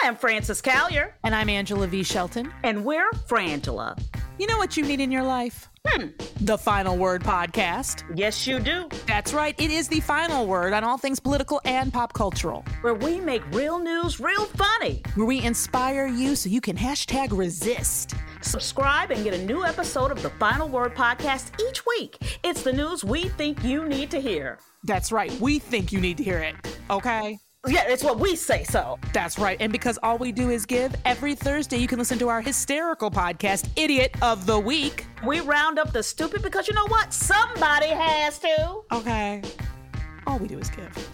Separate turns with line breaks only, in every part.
I'm Frances Callier.
And I'm Angela V. Shelton.
And we're Frangela.
You know what you need in your life? The Final Word Podcast.
Yes, you do.
That's right. It is the final word on all things political and pop cultural.
Where we make real news real funny.
Where we inspire you so you can #resist.
Subscribe and get a new episode of the Final Word Podcast each week. It's the news we think you need to hear.
That's right. We think you need to hear it. Okay?
Yeah, it's what we say so.
That's right. And because all we do is give, every Thursday you can listen to our hysterical podcast, Idiot of the Week.
We round up the stupid because you know what? Somebody has to.
Okay. All we do is give.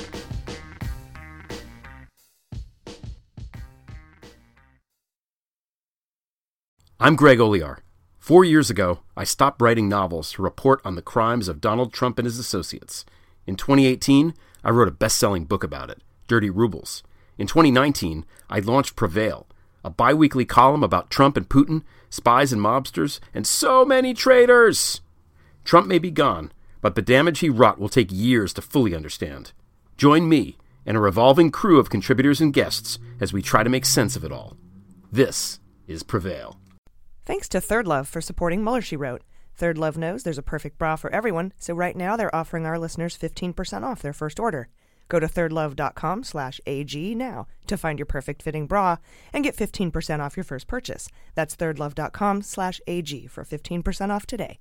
I'm Greg Olear. 4 years ago, I stopped writing novels to report on the crimes of Donald Trump and his associates. In 2018, I wrote a best-selling book about it, Dirty Rubles. In 2019, I launched Prevail, a bi-weekly column about Trump and Putin, spies and mobsters, and so many traitors. Trump may be gone, but the damage he wrought will take years to fully understand. Join me and a revolving crew of contributors and guests as we try to make sense of it all. This is Prevail.
Thanks to Third Love for supporting Mueller, She Wrote. Third Love knows there's a perfect bra for everyone, so right now they're offering our listeners 15% off their first order. Go to thirdlove.com/AG now to find your perfect fitting bra and get 15% off your first purchase. That's thirdlove.com/AG for 15% off today.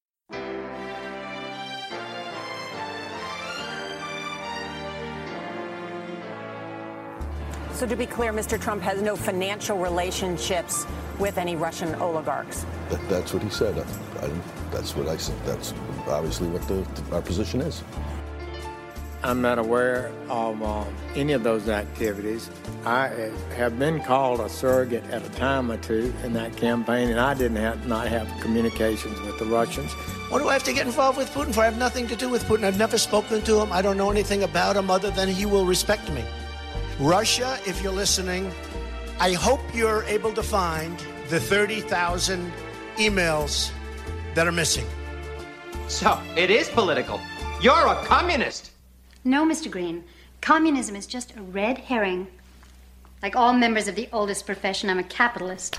So to be clear, Mr. Trump has no financial relationships with any Russian oligarchs.
That's what he said. That's what I said. That's obviously what our position is.
I'm not aware of any of those activities. I have been called a surrogate at a time or two in that campaign, and I did not have communications with the Russians.
What do I have to get involved with Putin for? I have nothing to do with Putin. I've never spoken to him. I don't know anything about him other than he will respect me. Russia, if you're listening, I hope you're able to find the 30,000 emails that are missing.
So, it is political. You're a communist.
No, Mr. Green. Communism is just a red herring. Like all members of the oldest profession, I'm a capitalist.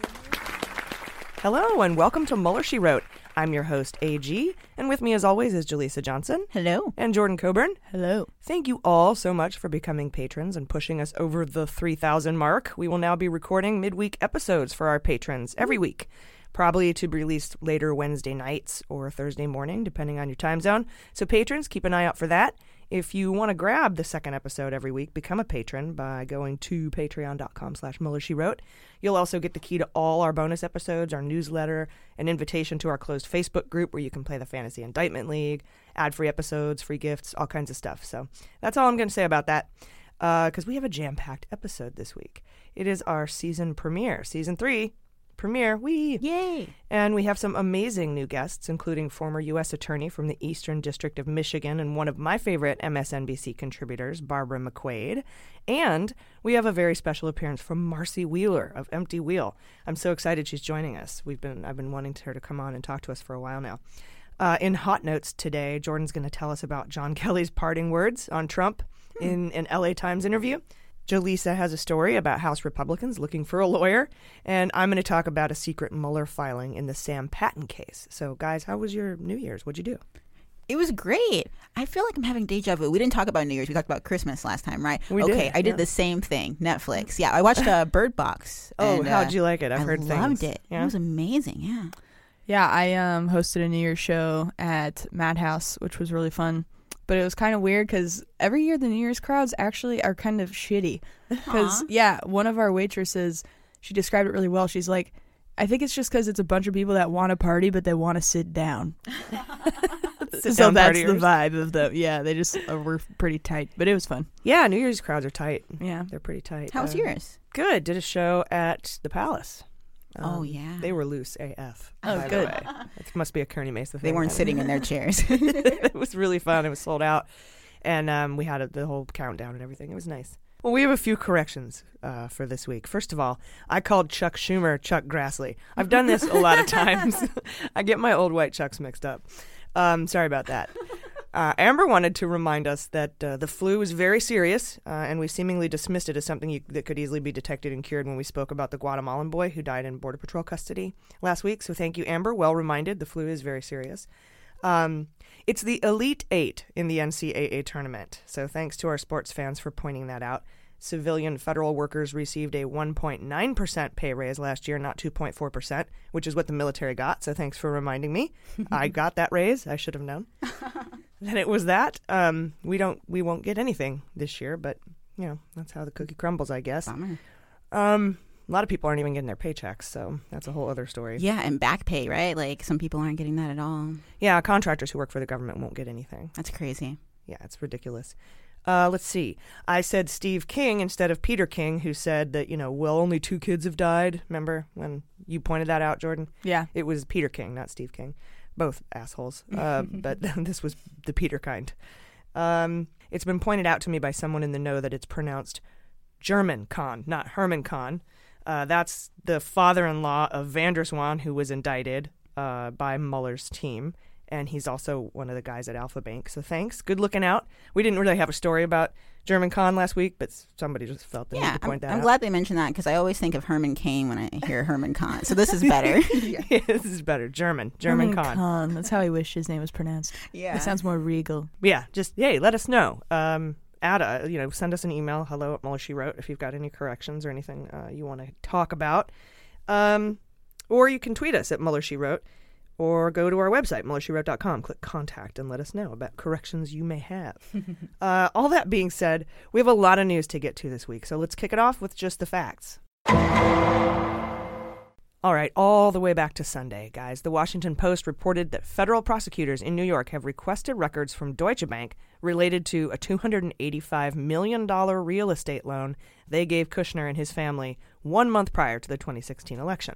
Hello, and welcome to Mueller, She Wrote. I'm your host, AG, and with me as always is Jaleesa Johnson.
Hello.
And Jordan Coburn.
Hello.
Thank you all so much for becoming patrons and pushing us over the 3,000 mark. We will now be recording midweek episodes for our patrons every week, probably to be released later Wednesday nights or Thursday morning, depending on your time zone. So patrons, keep an eye out for that. If you want to grab the second episode every week, become a patron by going to patreon.com/MuellerSheWrote. You'll also get the key to all our bonus episodes, our newsletter, an invitation to our closed Facebook group where you can play the Fantasy Indictment League, ad-free episodes, free gifts, all kinds of stuff. So that's all I'm going to say about that, because we have a jam-packed episode this week. It is our season premiere, Season 3. Premiere, wee!
Yay!
And we have some amazing new guests, including former U.S. Attorney from the Eastern District of Michigan and one of my favorite MSNBC contributors, Barbara McQuaid. And we have a very special appearance from Marcy Wheeler of Empty Wheel. I'm so excited she's joining us. I've been wanting her to come on and talk to us for a while now. In Hot Notes today, Jordan's going to tell us about John Kelly's parting words on Trump in an LA Times interview. Jaleesa has a story about House Republicans looking for a lawyer, and I'm going to talk about a secret Mueller filing in the Sam Patten case. So, guys, how was your New Year's? What'd you do?
It was great. I feel like I'm having deja vu. We didn't talk about New Year's. We talked about Christmas last time, right?
We did.
I did the same thing. Netflix. Yeah, I watched Bird Box.
Oh, how'd you like it? I've heard
I
things.
loved it.
Yeah?
It was amazing, yeah.
Yeah, I hosted a New Year's show at Madhouse, which was really fun. But it was kind of weird because every year the New Year's crowds actually are kind of shitty. Because, one of our waitresses, she described it really well. She's like, I think it's just because it's a bunch of people that want to party, but they want to sit down. So that's the vibe of them. Yeah, they just were pretty tight. But it was fun.
Yeah, New Year's crowds are tight.
Yeah.
They're pretty tight.
How was yours?
Good. Did a show at the Palace.
Oh, yeah.
They were loose AF.
Oh, good.
It must be a Kearney Mesa thing.
They weren't sitting in their chairs.
It was really fun. It was sold out. And we had the whole countdown and everything. It was nice. Well, we have a few corrections for this week. First of all, I called Chuck Schumer Chuck Grassley. I've done this a lot of times. I get my old white Chucks mixed up. Sorry about that. Amber wanted to remind us that the flu is very serious, and we seemingly dismissed it as something that could easily be detected and cured when we spoke about the Guatemalan boy who died in Border Patrol custody last week. So thank you, Amber. Well reminded. The flu is very serious. It's the Elite Eight in the NCAA tournament. So thanks to our sports fans for pointing that out. Civilian federal workers received a 1.9% pay raise last year, not 2.4%, which is what the military got. So thanks for reminding me. I got that raise. I should have known. Then it was that. We won't get anything this year, but that's how the cookie crumbles, I guess.
Bummer.
A lot of people aren't even getting their paychecks, so that's a whole other story.
Yeah, and back pay, right? Like some people aren't getting that at all.
Yeah, contractors who work for the government won't get anything.
That's crazy.
Yeah, it's ridiculous. Let's see. I said Steve King instead of Peter King, who said that, only 2 kids have died. Remember when you pointed that out, Jordan?
Yeah.
It was Peter King, not Steve King. Both assholes. But this was the Peter kind. It's been pointed out to me by someone in the know that it's pronounced German Kahn, not Herman Kahn. That's the father-in-law of van der Zwaan, who was indicted by Mueller's team. And he's also one of the guys at Alpha Bank. So thanks. Good looking out. We didn't really have a story about German Kahn last week, but somebody just felt the need to point that out.
I'm glad they mentioned that because I always think of Herman Cain when I hear Herman Kahn. So this is better.
Yeah, this is better. German Kahn.
That's how I wish his name was pronounced.
Yeah.
It sounds more regal.
Yeah, just, let us know. Send us an email, hello@MuellerSheWrote, if you've got any corrections or anything you want to talk about. Or you can tweet us at MuellerSheWrote. Or go to our website, MuellerSheWrote.com, click Contact, and let us know about corrections you may have. All that being said, we have a lot of news to get to this week, so let's kick it off with just the facts. All right, all the way back to Sunday, guys. The Washington Post reported that federal prosecutors in New York have requested records from Deutsche Bank related to a $285 million real estate loan they gave Kushner and his family 1 month prior to the 2016 election.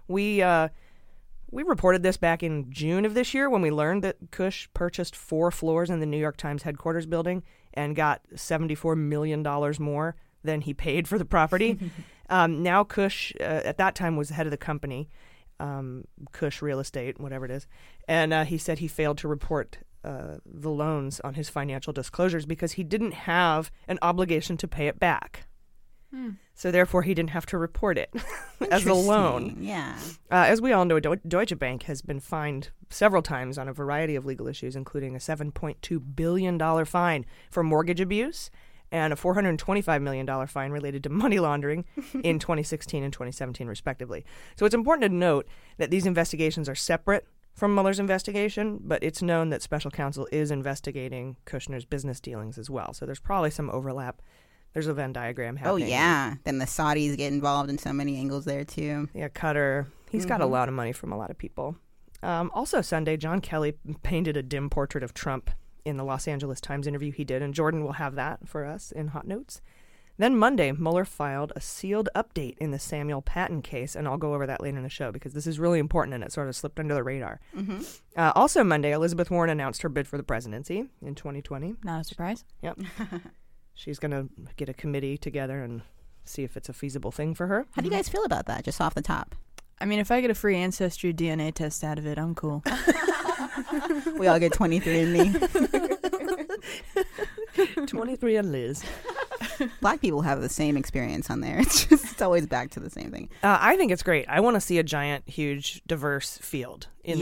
We reported this back in June of this year when we learned that Kush purchased 4 floors in the New York Times headquarters building and got $74 million more than he paid for the property. Now Kush, at that time, was the head of the company, Kush Real Estate, whatever it is, and he said he failed to report the loans on his financial disclosures because he didn't have an obligation to pay it back. So therefore, he didn't have to report it as a loan.
Yeah.
As we all know, Deutsche Bank has been fined several times on a variety of legal issues, including a $7.2 billion fine for mortgage abuse and a $425 million fine related to money laundering in 2016 and 2017, respectively. So it's important to note that these investigations are separate from Mueller's investigation, but it's known that special counsel is investigating Kushner's business dealings as well. So there's probably some overlap. There's a Venn diagram happening.
Oh, yeah. Then the Saudis get involved in so many angles there, too.
Yeah, Qatar. He's got a lot of money from a lot of people. Also Sunday, John Kelly painted a dim portrait of Trump in the Los Angeles Times interview he did, and Jordan will have that for us in Hot Notes. Then Monday, Mueller filed a sealed update in the Samuel Patton case, and I'll go over that later in the show because this is really important and it sort of slipped under the radar. Also Monday, Elizabeth Warren announced her bid for the presidency in 2020.
Not a surprise.
Yep. She's going to get a committee together and see if it's a feasible thing for her.
How do you guys feel about that, just off the top?
I mean, if I get a free Ancestry DNA test out of it, I'm cool.
We all get 23andMe.
23 and Liz.
Black people have the same experience on there. It's always back to the same thing.
I think it's great. I want to see a giant, huge, diverse field in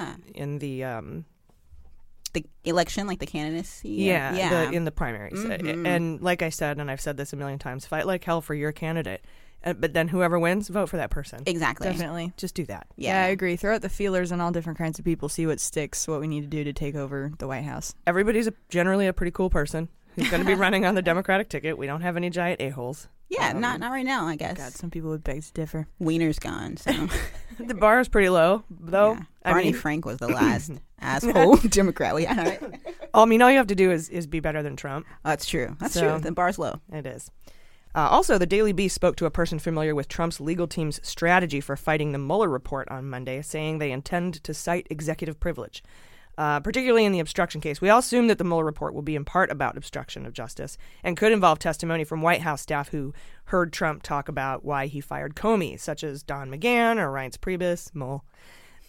the election, like the candidacy.
In the primaries. And like I said, and I've said this a million times, fight like hell for your candidate. But then whoever wins, vote for that person.
Exactly.
Definitely.
Just do that.
Yeah, I agree. Throw out the feelers on all different kinds of people, see what sticks, what we need to do to take over the White House.
Everybody's generally a pretty cool person who's going to be running on the Democratic ticket. We don't have any giant a-holes.
Yeah, not right now, I guess.
God, some people would beg to differ.
Wiener's gone, so.
The bar is pretty low, though.
Yeah. Barney Frank was the last asshole Democrat we had. Right?
All you have to do is be better than Trump.
Oh, that's true. That's true. The bar's low.
It is. Also, the Daily Beast spoke to a person familiar with Trump's legal team's strategy for fighting the Mueller report on Monday, saying they intend to cite executive privilege. Particularly in the obstruction case. We all assume that the Mueller report will be in part about obstruction of justice and could involve testimony from White House staff who heard Trump talk about why he fired Comey, such as Don McGahn or Reince Priebus, Mole.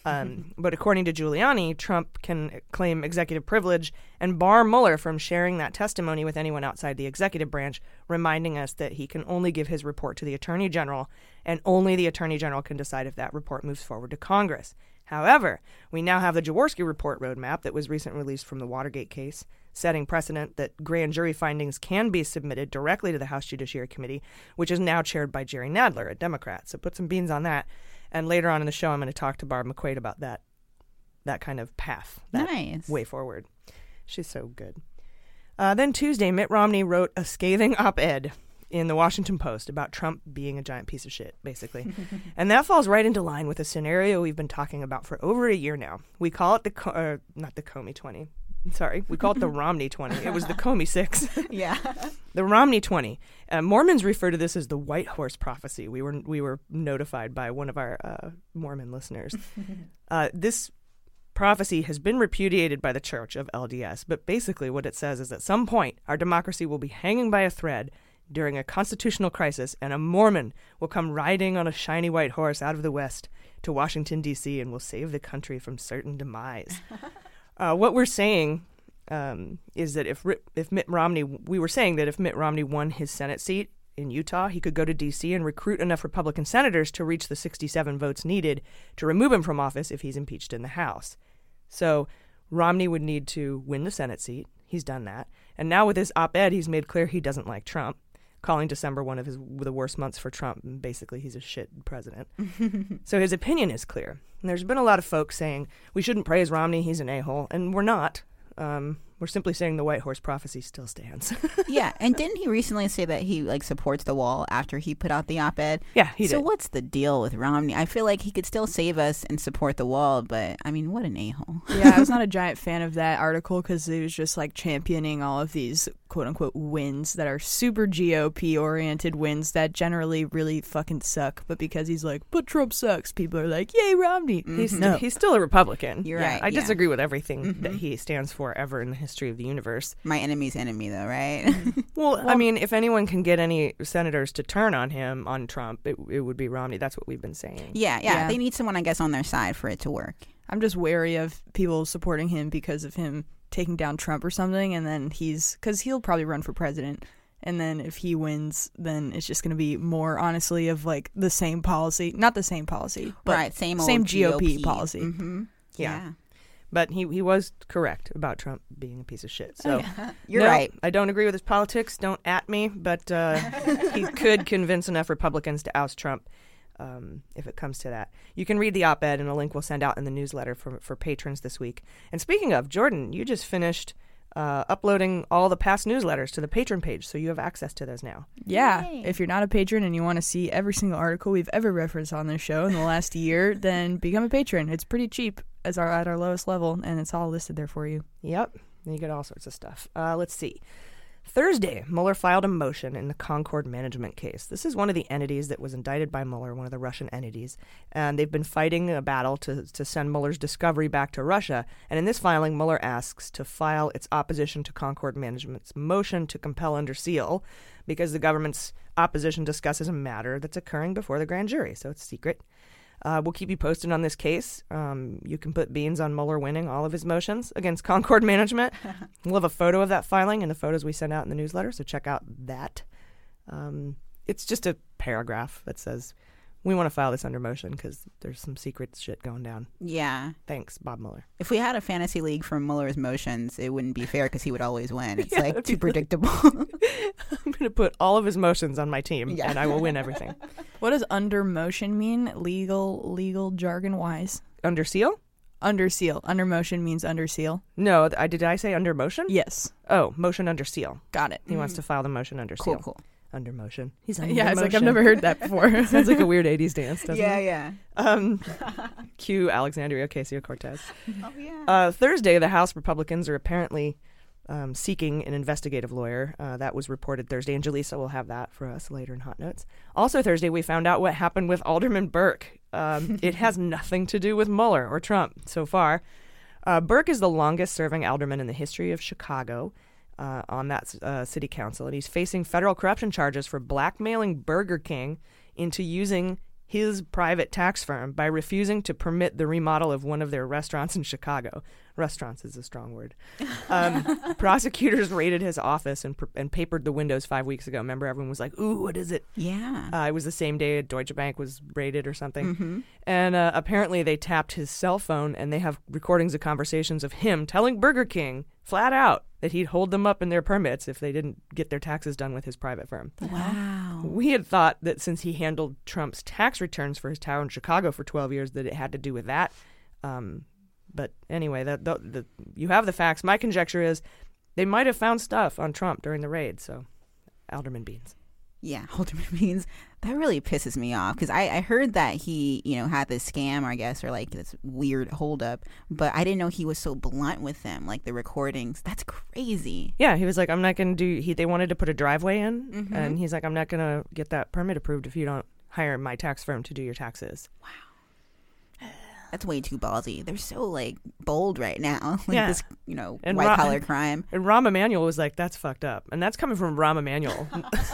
But according to Giuliani, Trump can claim executive privilege and bar Mueller from sharing that testimony with anyone outside the executive branch, reminding us that he can only give his report to the Attorney General, and only the Attorney General can decide if that report moves forward to Congress. However, we now have the Jaworski report roadmap that was recently released from the Watergate case, setting precedent that grand jury findings can be submitted directly to the House Judiciary Committee, which is now chaired by Jerry Nadler, a Democrat. So put some beans on that. And later on in the show, I'm going to talk to Barb McQuaid about that kind of path, that way forward. She's so good. Then Tuesday, Mitt Romney wrote a scathing op-ed in the Washington Post about Trump being a giant piece of shit, basically. And that falls right into line with a scenario we've been talking about for over a year now. We call it not the Comey 20. Sorry, we call it the Romney 20. It was the Comey 6.
Yeah.
The Romney 20. Mormons refer to this as the white horse prophecy. We were notified by one of our Mormon listeners. This prophecy has been repudiated by the Church of LDS, but basically what it says is at some point our democracy will be hanging by a thread during a constitutional crisis, and a Mormon will come riding on a shiny white horse out of the West to Washington, D.C., and will save the country from certain demise. What we're saying is that if Mitt Romney, we were saying that if Mitt Romney won his Senate seat in Utah, he could go to D.C. and recruit enough Republican senators to reach the 67 votes needed to remove him from office if he's impeached in the House. So Romney would need to win the Senate seat. He's done that. And now with his op-ed, he's made clear he doesn't like Trump, calling December one of the worst months for Trump. And basically, he's a shit president. So his opinion is clear. And there's been a lot of folks saying we shouldn't praise Romney, he's an a-hole. And we're not. We're simply saying the white horse prophecy still stands.
Yeah, and didn't he recently say that he supports the wall after he put out the op-ed?
Yeah, he did.
So what's the deal with Romney? I feel like he could still save us and support the wall, but I mean, what an a-hole.
Yeah, I was not a giant fan of that article because he was just championing all of these quote-unquote wins that are super GOP-oriented wins that generally really fucking suck. But because he's but Trump sucks, people are like, yay, Romney.
He's still a Republican.
You're right.
I disagree with everything that he stands for ever in the history of the universe.
My enemy's enemy, though, right?
Well, I mean, if anyone can get any senators to turn on him, on Trump, it would be Romney. That's what we've been saying.
Yeah. They need someone, I guess, on their side for it to work.
I'm just wary of people supporting him because of him taking down Trump or something, and then because he'll probably run for president. And then if he wins, then it's just going to be more, honestly, of the same policy. Not the same policy, but
right, same
GOP policy.
Mm-hmm.
Yeah. But he was correct about Trump being a piece of shit. So
You're right.
I don't agree with his politics. Don't at me. But he could convince enough Republicans to oust Trump if it comes to that. You can read the op-ed, and a link we'll send out in the newsletter for patrons this week. And speaking of, Jordan, you just finished uploading all the past newsletters to the patron page, so you have access to those now.
Yeah.
Yay.
If you're not a patron and you want to see every single article we've ever referenced on this show in the last year, then become a patron. It's pretty cheap at our lowest level, and it's all listed there for you.
Yep. You get all sorts of stuff. Let's see. Thursday, Mueller filed a motion in the Concord management case. This is one of the entities that was indicted by Mueller, one of the Russian entities, and they've been fighting a battle to send Mueller's discovery back to Russia. And in this filing, Mueller asks to file its opposition to Concord management's motion to compel under seal because the government's opposition discusses a matter that's occurring before the grand jury, so it's secret. We'll keep you posted on this case. You can put beans on Mueller winning all of his motions against Concord management. We'll have a photo of that filing in the photos we send out in the newsletter, so check out that. It's just a paragraph that says, we want to file this under motion because there's some secret shit going down.
Yeah.
Thanks, Bob Mueller.
If we had a fantasy league for Mueller's motions, it wouldn't be fair because he would always win. It's too predictable.
I'm going to put all of his motions on my team, and I will win everything.
What does under motion mean? Legal jargon wise.
Under seal?
Under seal. Under motion means under seal.
No, did I say under motion?
Yes.
Oh, motion under seal.
Got it.
He wants to file the motion under seal.
Cool.
Under motion. He's under
yeah, it's
motion.
I've never heard that before.
Sounds like a weird 80s dance, doesn't it?
Yeah.
Cue Alexandria Ocasio-Cortez.
Oh, yeah.
Thursday, the House Republicans are apparently seeking an investigative lawyer. That was reported Thursday, and Jaleesa will have that for us later in Hot Notes. Also Thursday, we found out what happened with Alderman Burke. It has nothing to do with Mueller or Trump so far. Burke is the longest-serving alderman in the history of Chicago on that city council, and he's facing federal corruption charges for blackmailing Burger King into using his private tax firm by refusing to permit the remodel of one of their restaurants in Chicago. Restaurants is a strong word. Prosecutors raided his office and papered the windows 5 weeks ago. Remember, everyone was like, ooh, what is it?
Yeah.
It was the same day Deutsche Bank was raided or something. Mm-hmm. And apparently they tapped his cell phone, and they have recordings of conversations of him telling Burger King flat out that he'd hold them up in their permits if they didn't get their taxes done with his private firm.
Wow.
We had thought that since he handled Trump's tax returns for his tower in Chicago for 12 years that it had to do with that. But anyway, you have the facts. My conjecture is they might have found stuff on Trump during the raid, so Alderman Beans.
Yeah, Alderman Beans. That really pisses me off because I heard that he, had this scam, I guess, or like this weird holdup, but I didn't know he was so blunt with them, like the recordings. That's crazy.
Yeah, he was like, I'm not going to do, they wanted to put a driveway in, and he's like, I'm not going to get that permit approved if you don't hire my tax firm to do your taxes.
Wow. That's way too ballsy. They're so like bold right now. This,
and
white collar crime.
And Rahm Emanuel was like, that's fucked up. And that's coming from Rahm Emanuel.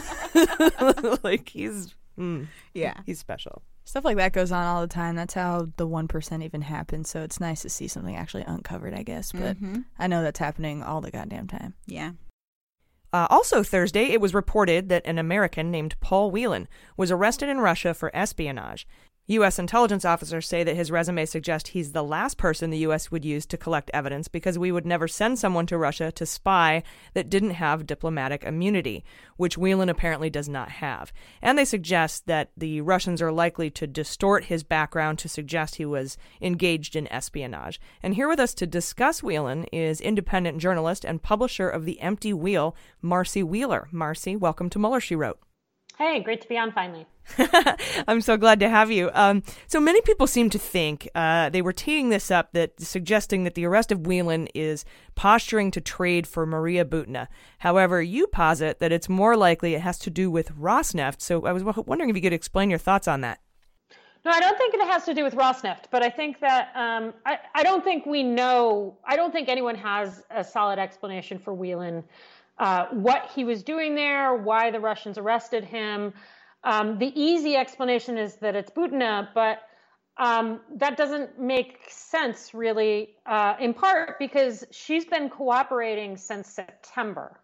Like he's special.
Stuff like that goes on all the time. That's how the 1% even happens. So it's nice to see something actually uncovered, I guess. But I know that's happening all the goddamn time.
Yeah.
Also Thursday, it was reported that an American named Paul Whelan was arrested in Russia for espionage. U.S. intelligence officers say that his resume suggests he's the last person the U.S. would use to collect evidence because we would never send someone to Russia to spy that didn't have diplomatic immunity, which Whelan apparently does not have. And they suggest that the Russians are likely to distort his background to suggest he was engaged in espionage. And here with us to discuss Whelan is independent journalist and publisher of The Empty Wheel, Marcy Wheeler. Marcy, welcome to Mueller, She Wrote.
Hey, great to be on finally.
I'm so glad to have you. So many people seem to think, they were teeing this up, that suggesting that the arrest of Whelan is posturing to trade for Maria Butina. However, you posit that it's more likely it has to do with Rosneft. So I was wondering if you could explain your thoughts on that.
No, I don't think it has to do with Rosneft, but I think that I don't think anyone has a solid explanation for Whelan. What he was doing there, why the Russians arrested him. The easy explanation is that it's Butina, but that doesn't make sense really, in part because she's been cooperating since September.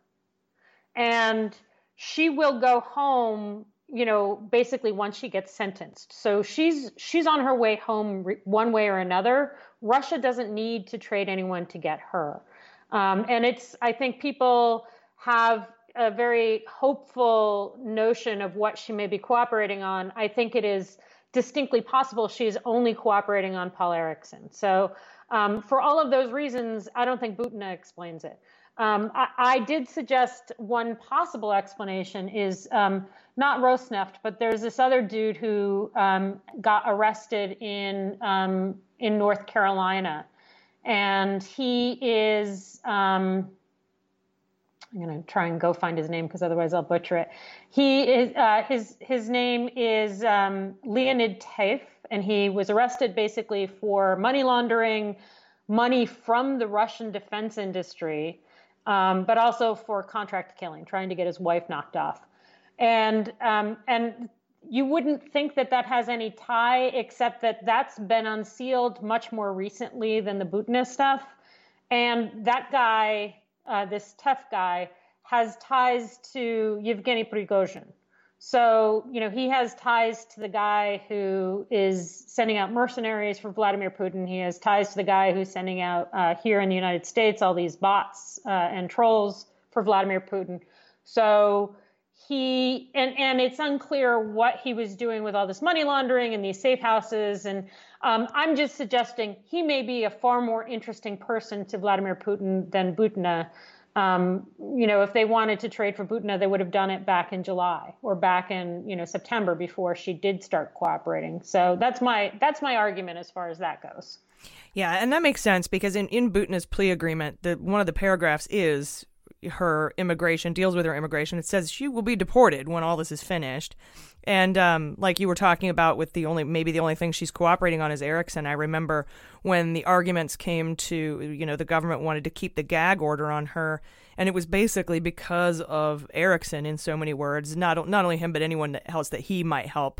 And she will go home, basically once she gets sentenced. So she's on her way home one way or another. Russia doesn't need to trade anyone to get her. And I think people have a very hopeful notion of what she may be cooperating on. I think it is distinctly possible she's only cooperating on Paul Erickson. So for all of those reasons, I don't think Butina explains it. I did suggest one possible explanation is not Rosneft, but there's this other dude who got arrested in North Carolina. And he is... I'm going to try and go find his name because otherwise I'll butcher it. He is his name is Leonid Taif, and he was arrested basically for money laundering, money from the Russian defense industry, but also for contract killing, trying to get his wife knocked off. And you wouldn't think that has any tie, except that that's been unsealed much more recently than the Butina stuff. And that guy, this tough guy, has ties to Yevgeny Prigozhin. So, he has ties to the guy who is sending out mercenaries for Vladimir Putin. He has ties to the guy who's sending out here in the United States all these bots and trolls for Vladimir Putin. So and it's unclear what he was doing with all this money laundering and these safe houses. And I'm just suggesting he may be a far more interesting person to Vladimir Putin than Butina. If they wanted to trade for Butina, they would have done it back in July or back in, September before she did start cooperating. So that's my argument as far as that goes.
Yeah, and that makes sense because in Butina's plea agreement, one of the paragraphs is her immigration, deals with her immigration. It says she will be deported when all this is finished. And like you were talking about with the only thing she's cooperating on is Erickson. I remember when the arguments came to, the government wanted to keep the gag order on her. And it was basically because of Erickson, in so many words, not only him, but anyone else that he might help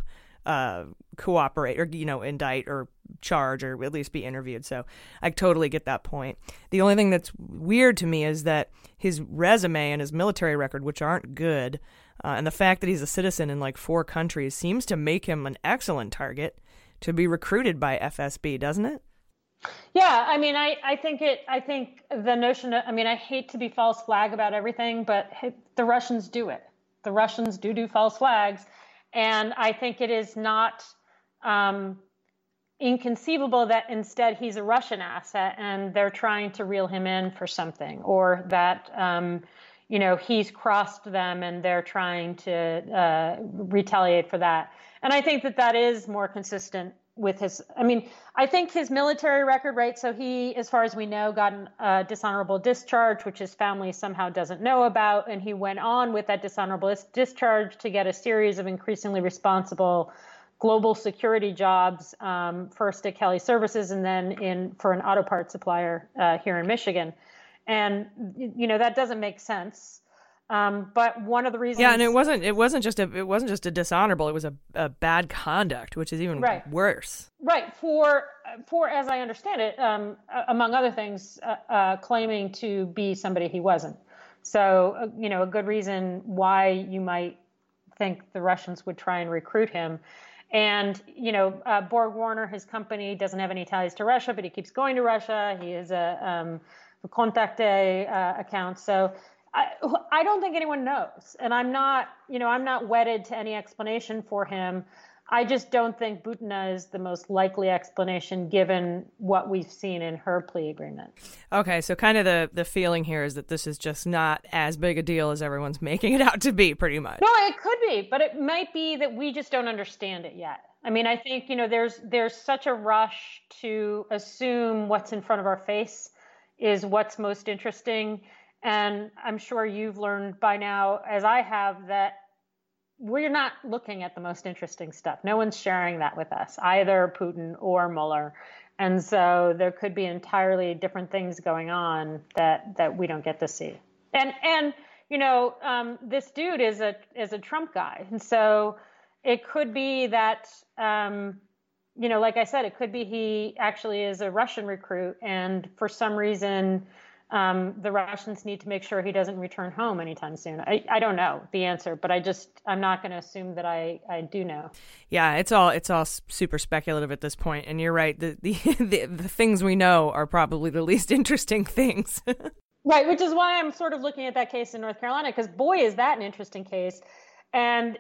cooperate or, indict or charge or at least be interviewed. So I totally get that point. The only thing that's weird to me is that his resume and his military record, which aren't good, and the fact that he's a citizen in like 4 countries seems to make him an excellent target to be recruited by FSB, doesn't it?
Yeah, I mean, I think the notion of, I hate to be false flag about everything, but the Russians do it. The Russians do false flags. And I think it is not inconceivable that instead he's a Russian asset and they're trying to reel him in for something, or that, he's crossed them and they're trying to retaliate for that. And I think that is more consistent with I think his military record, right? So he, as far as we know, got a dishonorable discharge, which his family somehow doesn't know about. And he went on with that dishonorable discharge to get a series of increasingly responsible global security jobs, first at Kelly Services and then for an auto parts supplier here in Michigan. And, that doesn't make sense. But one of the reasons,
and it wasn't just a dishonorable. It was a bad conduct, which is even worse.
Right. For as I understand it, among other things, claiming to be somebody he wasn't. So a good reason why you might think the Russians would try and recruit him. And Borg Warner, his company, doesn't have any ties to Russia, but he keeps going to Russia. He is a Kontakte account. So I don't think anyone knows, and I'm not wedded to any explanation for him. I just don't think Butina is the most likely explanation given what we've seen in her plea agreement.
Okay, so kind of the feeling here is that this is just not as big a deal as everyone's making it out to be, pretty much.
No, it could be, but it might be that we just don't understand it yet. I think, there's such a rush to assume what's in front of our face is what's most interesting. And I'm sure you've learned by now, as I have, that we're not looking at the most interesting stuff. No one's sharing that with us, either Putin or Mueller. And so there could be entirely different things going on that we don't get to see. And this dude is a Trump guy. And so it could be that, like I said, it could be he actually is a Russian recruit. And for some reason, the Russians need to make sure he doesn't return home anytime soon. I don't know the answer, but I'm not going to assume that I do know.
Yeah, it's all super speculative at this point, and you're right. The things we know are probably the least interesting things.
Right, which is why I'm sort of looking at that case in North Carolina, because boy, is that an interesting case. And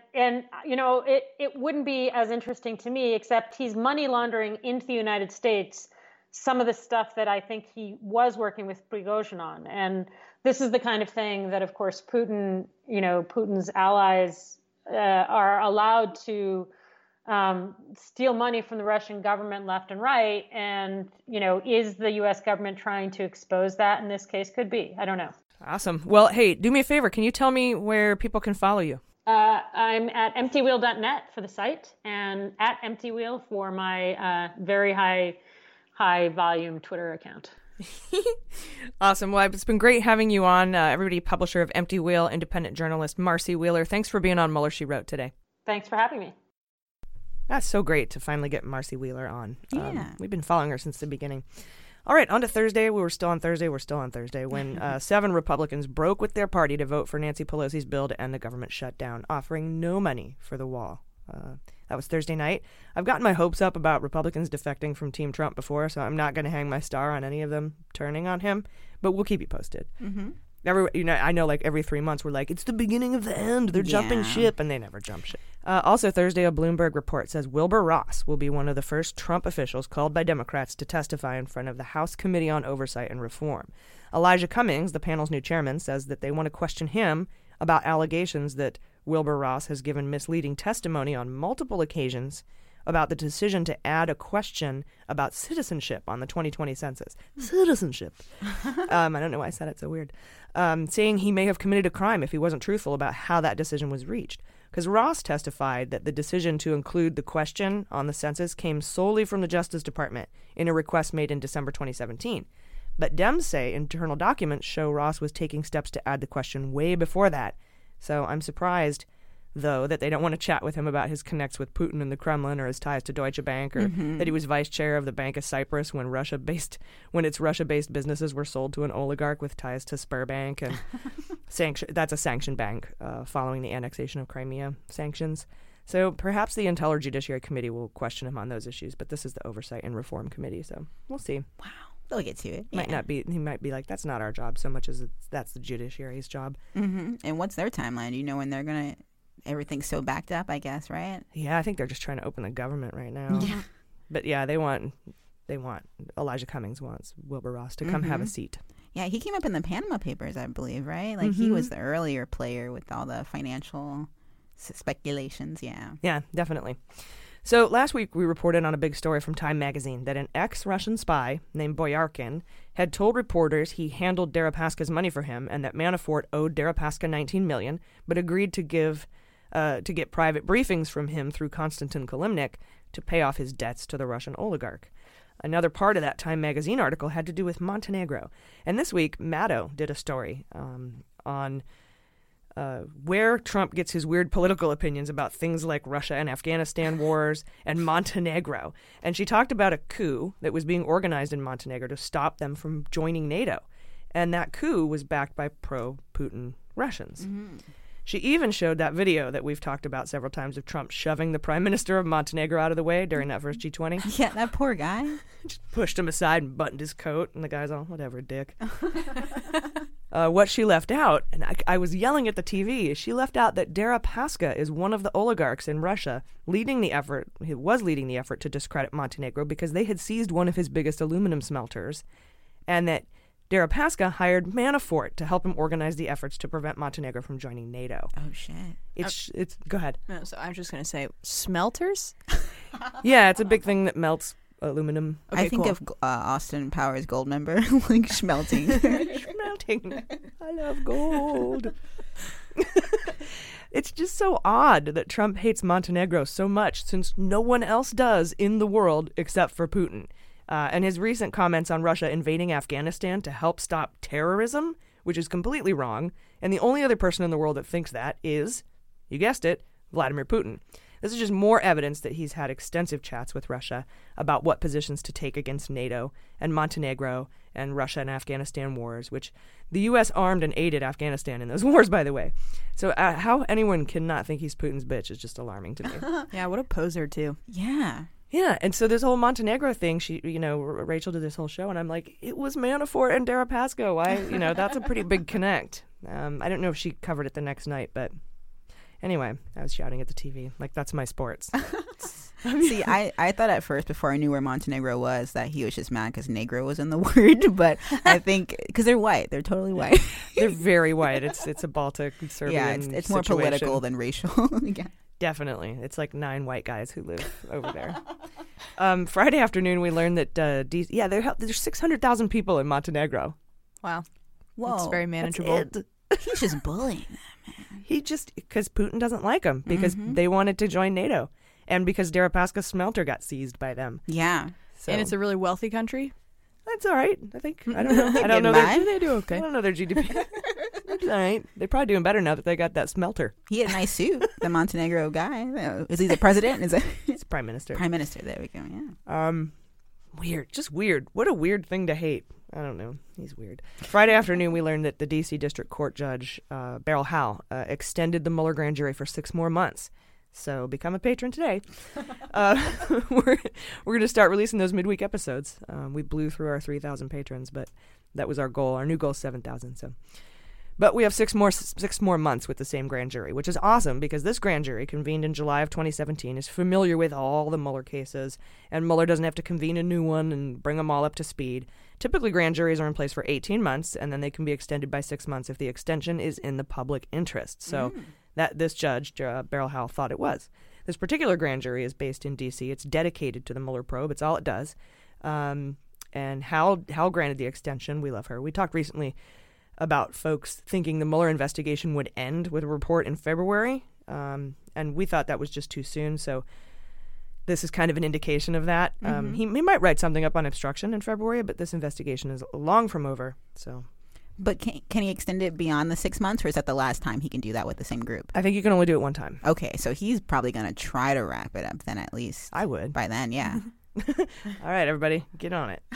it wouldn't be as interesting to me, except he's money laundering into the United States some of the stuff that I think he was working with Prigozhin on. And this is the kind of thing that, of course, Putin's allies are allowed to steal money from the Russian government left and right. And, is the U.S. government trying to expose that in this case? Could be. I don't know.
Awesome. Well, hey, do me a favor. Can you tell me where people can follow you?
I'm at emptywheel.net for the site and at emptywheel for my very high volume Twitter account.
Awesome. Well, it's been great having you on. Everybody, publisher of Empty Wheel, independent journalist Marcy Wheeler. Thanks for being on Mueller, She Wrote today.
Thanks for having me.
That's so great to finally get Marcy Wheeler on.
Yeah.
We've been following her since the beginning. All right, on to Thursday. We're still on Thursday when 7 Republicans broke with their party to vote for Nancy Pelosi's bill to end the government shutdown, offering no money for the wall. That was Thursday night. I've gotten my hopes up about Republicans defecting from Team Trump before, so I'm not going to hang my star on any of them turning on him, but we'll keep you posted.
Mm-hmm.
I know like every 3 months we're like, it's the beginning of the end. They're jumping ship, and they never jump ship. Also Thursday, a Bloomberg report says Wilbur Ross will be one of the first Trump officials called by Democrats to testify in front of the House Committee on Oversight and Reform. Elijah Cummings, the panel's new chairman, says that they want to question him about allegations that Wilbur Ross has given misleading testimony on multiple occasions about the decision to add a question about citizenship on the 2020 census. Citizenship. I don't know why I said it so weird. Saying he may have committed a crime if he wasn't truthful about how that decision was reached. Because Ross testified that the decision to include the question on the census came solely from the Justice Department in a request made in December 2017. But Dems say internal documents show Ross was taking steps to add the question way before that. So I'm surprised though, that they don't want to chat with him about his connects with Putin and the Kremlin or his ties to Deutsche Bank, or that he was vice chair of the Bank of Cyprus when its Russia-based businesses were sold to an oligarch with ties to Sberbank, and that's a sanctioned bank following the annexation of Crimea sanctions. So perhaps the Intel or Judiciary Committee will question him on those issues, but this is the Oversight and Reform Committee, so we'll see.
Wow. They'll get to it.
He might be like, that's not our job so much as that's the judiciary's job.
Mm-hmm. And what's their timeline? Do you know when they're going to, everything's so backed up, I guess, right?
Yeah, I think they're just trying to open the government right now. Yeah. But yeah, Elijah Cummings wants Wilbur Ross to come have a seat.
Yeah, he came up in the Panama Papers, I believe, right? Like he was the earlier player with all the financial speculations, yeah.
Yeah, definitely. So last week we reported on a big story from Time magazine that an ex-Russian spy named Boyarkin had told reporters he handled Deripaska's money for him and that Manafort owed Deripaska $19 million, but agreed to get private briefings from him through Konstantin Kalimnik to pay off his debts to the Russian oligarch. Another part of that Time magazine article had to do with Montenegro. And this week, Maddo did a story on where Trump gets his weird political opinions about things like Russia and Afghanistan wars and Montenegro. And she talked about a coup that was being organized in Montenegro to stop them from joining NATO. And that coup was backed by pro-Putin Russians. Mm-hmm. She even showed that video that we've talked about several times of Trump shoving the prime minister of Montenegro out of the way during that first G20.
Yeah, that poor guy.
Just pushed him aside and buttoned his coat, and the guy's all, whatever, dick. What she left out, and I was yelling at the TV, she left out that Deripaska is one of the oligarchs in Russia leading the effort to discredit Montenegro because they had seized one of his biggest aluminum smelters, and that Deripaska hired Manafort to help him organize the efforts to prevent Montenegro from joining NATO.
Oh, shit.
It's go ahead.
No, so I was just going to say, smelters?
Yeah, it's a big thing that melts aluminum.
Okay, I think of Austin Powers Goldmember, like schmelting.
Schmelting. I love gold. It's just so odd that Trump hates Montenegro so much since no one else does in the world except for Putin. And his recent comments on Russia invading Afghanistan to help stop terrorism, which is completely wrong, and the only other person in the world that thinks that is, you guessed it, Vladimir Putin. This is just more evidence that he's had extensive chats with Russia about what positions to take against NATO and Montenegro and Russia and Afghanistan wars, which the U.S. armed and aided Afghanistan in those wars, by the way. So how anyone can not think he's Putin's bitch is just alarming to me.
Yeah, what a poser, too.
Yeah.
Yeah, and so this whole Montenegro thing, Rachel did this whole show, and I'm like, it was Manafort and Deripaska. Why, that's a pretty big connect. I don't know if she covered it the next night, but anyway, I was shouting at the TV. Like, that's my sports.
See, I thought at first, before I knew where Montenegro was, that he was just mad because negro was in the word. But I think, because they're white. They're totally white.
They're very white. It's a Baltic Serbian
Yeah, it's more political than racial. Yeah.
Definitely. It's like 9 white guys who live over there. Friday afternoon, we learned that there's 600,000 people in Montenegro.
Wow.
Whoa.
It's very manageable.
He's just bullying them, man.
Because Putin doesn't like them, because they wanted to join NATO, and because Deripaska's smelter got seized by them.
Yeah.
So. And it's a really wealthy country?
That's all right, I think. I don't know.
They do okay.
I don't know their GDP. That's all right. They're probably doing better now that they got that smelter.
He had a nice suit, the Montenegro guy. Is he the president?
He's prime minister.
Prime minister, there we go, yeah.
Weird. Just weird. What a weird thing to hate. I don't know. He's weird. Friday afternoon, we learned that the D.C. District Court Judge, Beryl Howell, extended the Mueller grand jury for 6 more months. So become a patron today. We're going to start releasing those midweek episodes. We blew through our 3,000 patrons, but that was our goal. Our new goal is 7,000. But we have 6 more months with the same grand jury, which is awesome because this grand jury, convened in July of 2017, is familiar with all the Mueller cases, and Mueller doesn't have to convene a new one and bring them all up to speed. Typically, grand juries are in place for 18 months, and then they can be extended by 6 months if the extension is in the public interest. So that this judge, Beryl Howell, thought it was. This particular grand jury is based in D.C. It's dedicated to the Mueller probe. It's all it does. And Howell granted the extension. We love her. We talked recently about folks thinking the Mueller investigation would end with a report in February, and we thought that was just too soon, so this is kind of an indication of that. He might write something up on obstruction in February, but this investigation is long from over, so...
But can he extend it beyond the 6 months, or is that the last time he can do that with the same group?
I think you can only do it one time.
Okay, so he's probably going to try to wrap it up then, at least.
I would.
By then, yeah.
All right, everybody, get on it.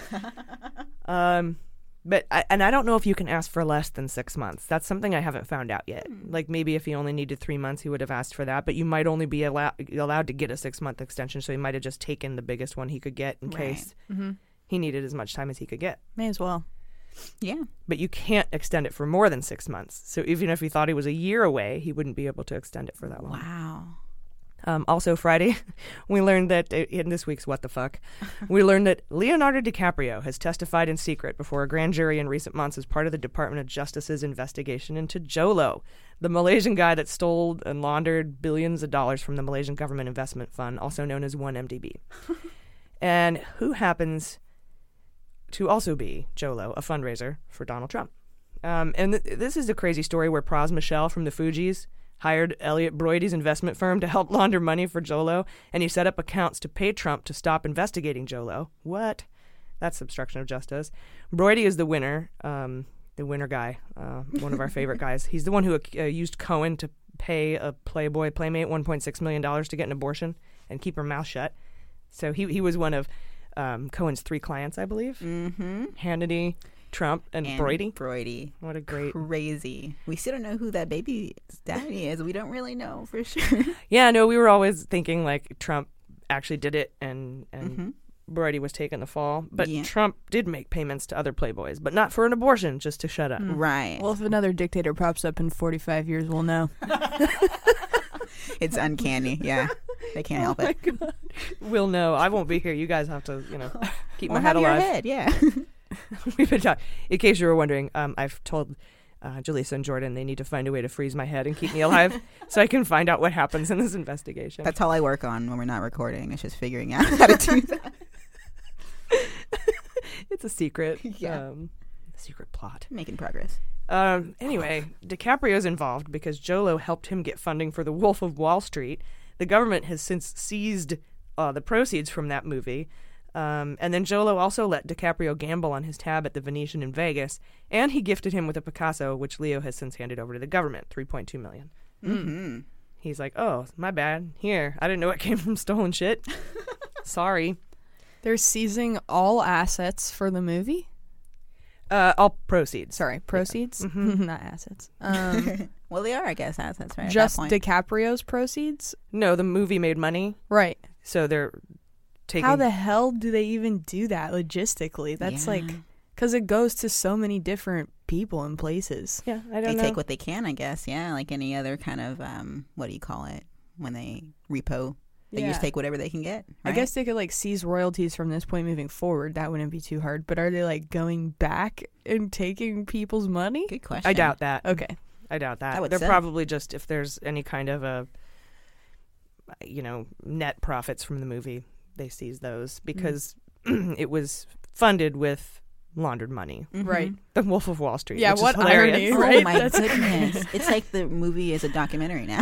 But I don't know if you can ask for less than 6 months. That's something I haven't found out yet. Like maybe if he only needed 3 months, he would have asked for that. But you might only be allowed to get a 6-month extension, so he might have just taken the biggest one he could get in case he needed as much time as he could get.
May as well.
Yeah.
But you can't extend it for more than 6 months. So even if he thought he was a year away, he wouldn't be able to extend it for that long.
Wow.
Also Friday, we learned that, in this week's What the Fuck, we learned that Leonardo DiCaprio has testified in secret before a grand jury in recent months as part of the Department of Justice's investigation into Jolo, the Malaysian guy that stole and laundered billions of dollars from the Malaysian Government Investment Fund, also known as 1MDB, and who happens to also be Jolo, a fundraiser for Donald Trump. And this is a crazy story where Pras Michel from the Fugees hired Elliot Broidy's investment firm to help launder money for Jolo, and he set up accounts to pay Trump to stop investigating Jolo. What? That's obstruction of justice. Broidy is the winner guy, one of our favorite guys. He's the one who used Cohen to pay a Playboy Playmate $1.6 million to get an abortion and keep her mouth shut. So he was one of Cohen's 3 clients, I believe. Mm-hmm. Hannity, Trump, and Broidy.
Broidy.
What a great...
Crazy. We still don't know who that baby's daddy is. We don't really know for sure.
Yeah, no, we were always thinking, like, Trump actually did it and Broidy was taking the fall. But Trump did make payments to other Playboys, but not for an abortion, just to shut up.
Right.
Well, if another dictator pops up in 45 years, we'll know.
It's uncanny, yeah. They can't help it.
God. We'll know. I won't be here. You guys have to, keep my
head
alive.
Your head, yeah.
We've been talking. In case you were wondering, I've told Jaleesa and Jordan they need to find a way to freeze my head and keep me alive so I can find out what happens in this investigation.
That's all I work on when we're not recording. It's just figuring out how to do that.
It's a secret. Yeah. Secret plot.
Making progress.
Anyway, DiCaprio's involved because Jolo helped him get funding for The Wolf of Wall Street. The government has since seized the proceeds from that movie. And then Jolo also let DiCaprio gamble on his tab at the Venetian in Vegas, and he gifted him with a Picasso, which Leo has since handed over to the government, $3.2 million.
Mm-hmm.
He's like, oh, my bad. Here, I didn't know it came from stolen shit. Sorry.
They're seizing all assets for the movie?
All proceeds.
Sorry, proceeds?
Yeah. Mm-hmm.
Not assets.
Well, they are, I guess, assets, right?
Just DiCaprio's proceeds?
No, the movie made money.
Right.
So they're taking...
How the hell do they even do that logistically? That's because it goes to so many different people and places.
Yeah, I don't know.
They take what they can, I guess, yeah, like any other kind of, what do you call it, when they repo? They just take whatever they can get, right?
I guess they could, seize royalties from this point moving forward. That wouldn't be too hard. But are they, going back and taking people's money?
Good question.
I doubt that.
Okay.
I doubt that. They're probably just, if there's any kind of a, net profits from the movie, they seize those because it was funded with laundered money.
Right.
The Wolf of Wall Street.
Yeah,
which
what
is hilarious.
irony, right?
Oh, my goodness. It's like the movie is a documentary now.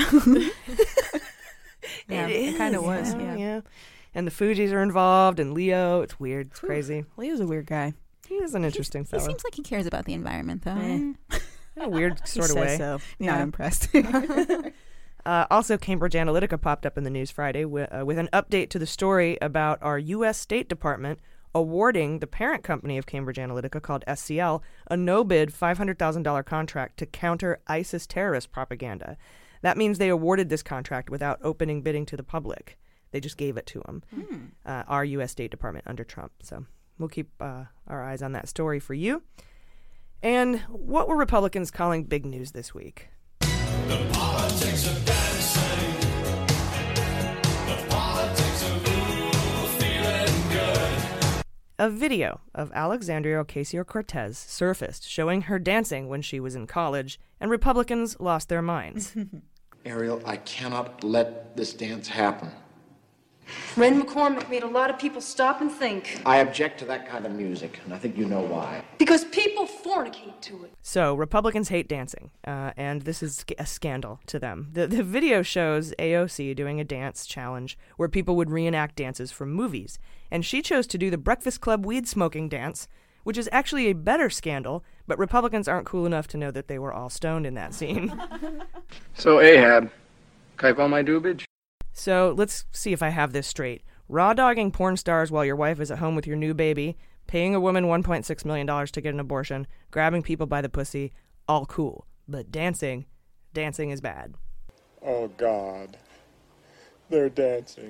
Yeah, it kind of was.
Yeah. And the Fugees are involved, and Leo. It's weird. It's crazy.
Leo's a weird guy.
He is an interesting fellow.
He seems like he cares about the environment, though.
In a weird sort of way.
So. Not impressed.
Also, Cambridge Analytica popped up in the news Friday with an update to the story about our U.S. State Department awarding the parent company of Cambridge Analytica, called SCL, a no-bid $500,000 contract to counter ISIS terrorist propaganda. That means they awarded this contract without opening bidding to the public. They just gave it to them, our U.S. State Department under Trump. So we'll keep our eyes on that story for you. And what were Republicans calling big news this week?
The politics of dancing. The politics of feeling good.
A video of Alexandria Ocasio-Cortez surfaced showing her dancing when she was in college, and Republicans lost their minds.
Ariel, I cannot let this dance happen.
Ren McCormick made a lot of people stop and think.
I object to that kind of music, and I think you know why.
Because people fornicate to it.
So Republicans hate dancing, and this is a scandal to them. The video shows AOC doing a dance challenge where people would reenact dances from movies, and she chose to do the Breakfast Club weed smoking dance, which is actually a better scandal, but Republicans aren't cool enough to know that they were all stoned in that scene.
So, Ahab, type on my doobage?
So, let's see if I have this straight. Raw dogging porn stars while your wife is at home with your new baby, paying a woman $1.6 million to get an abortion, grabbing people by the pussy, all cool. But dancing is bad.
Oh, God. They're dancing.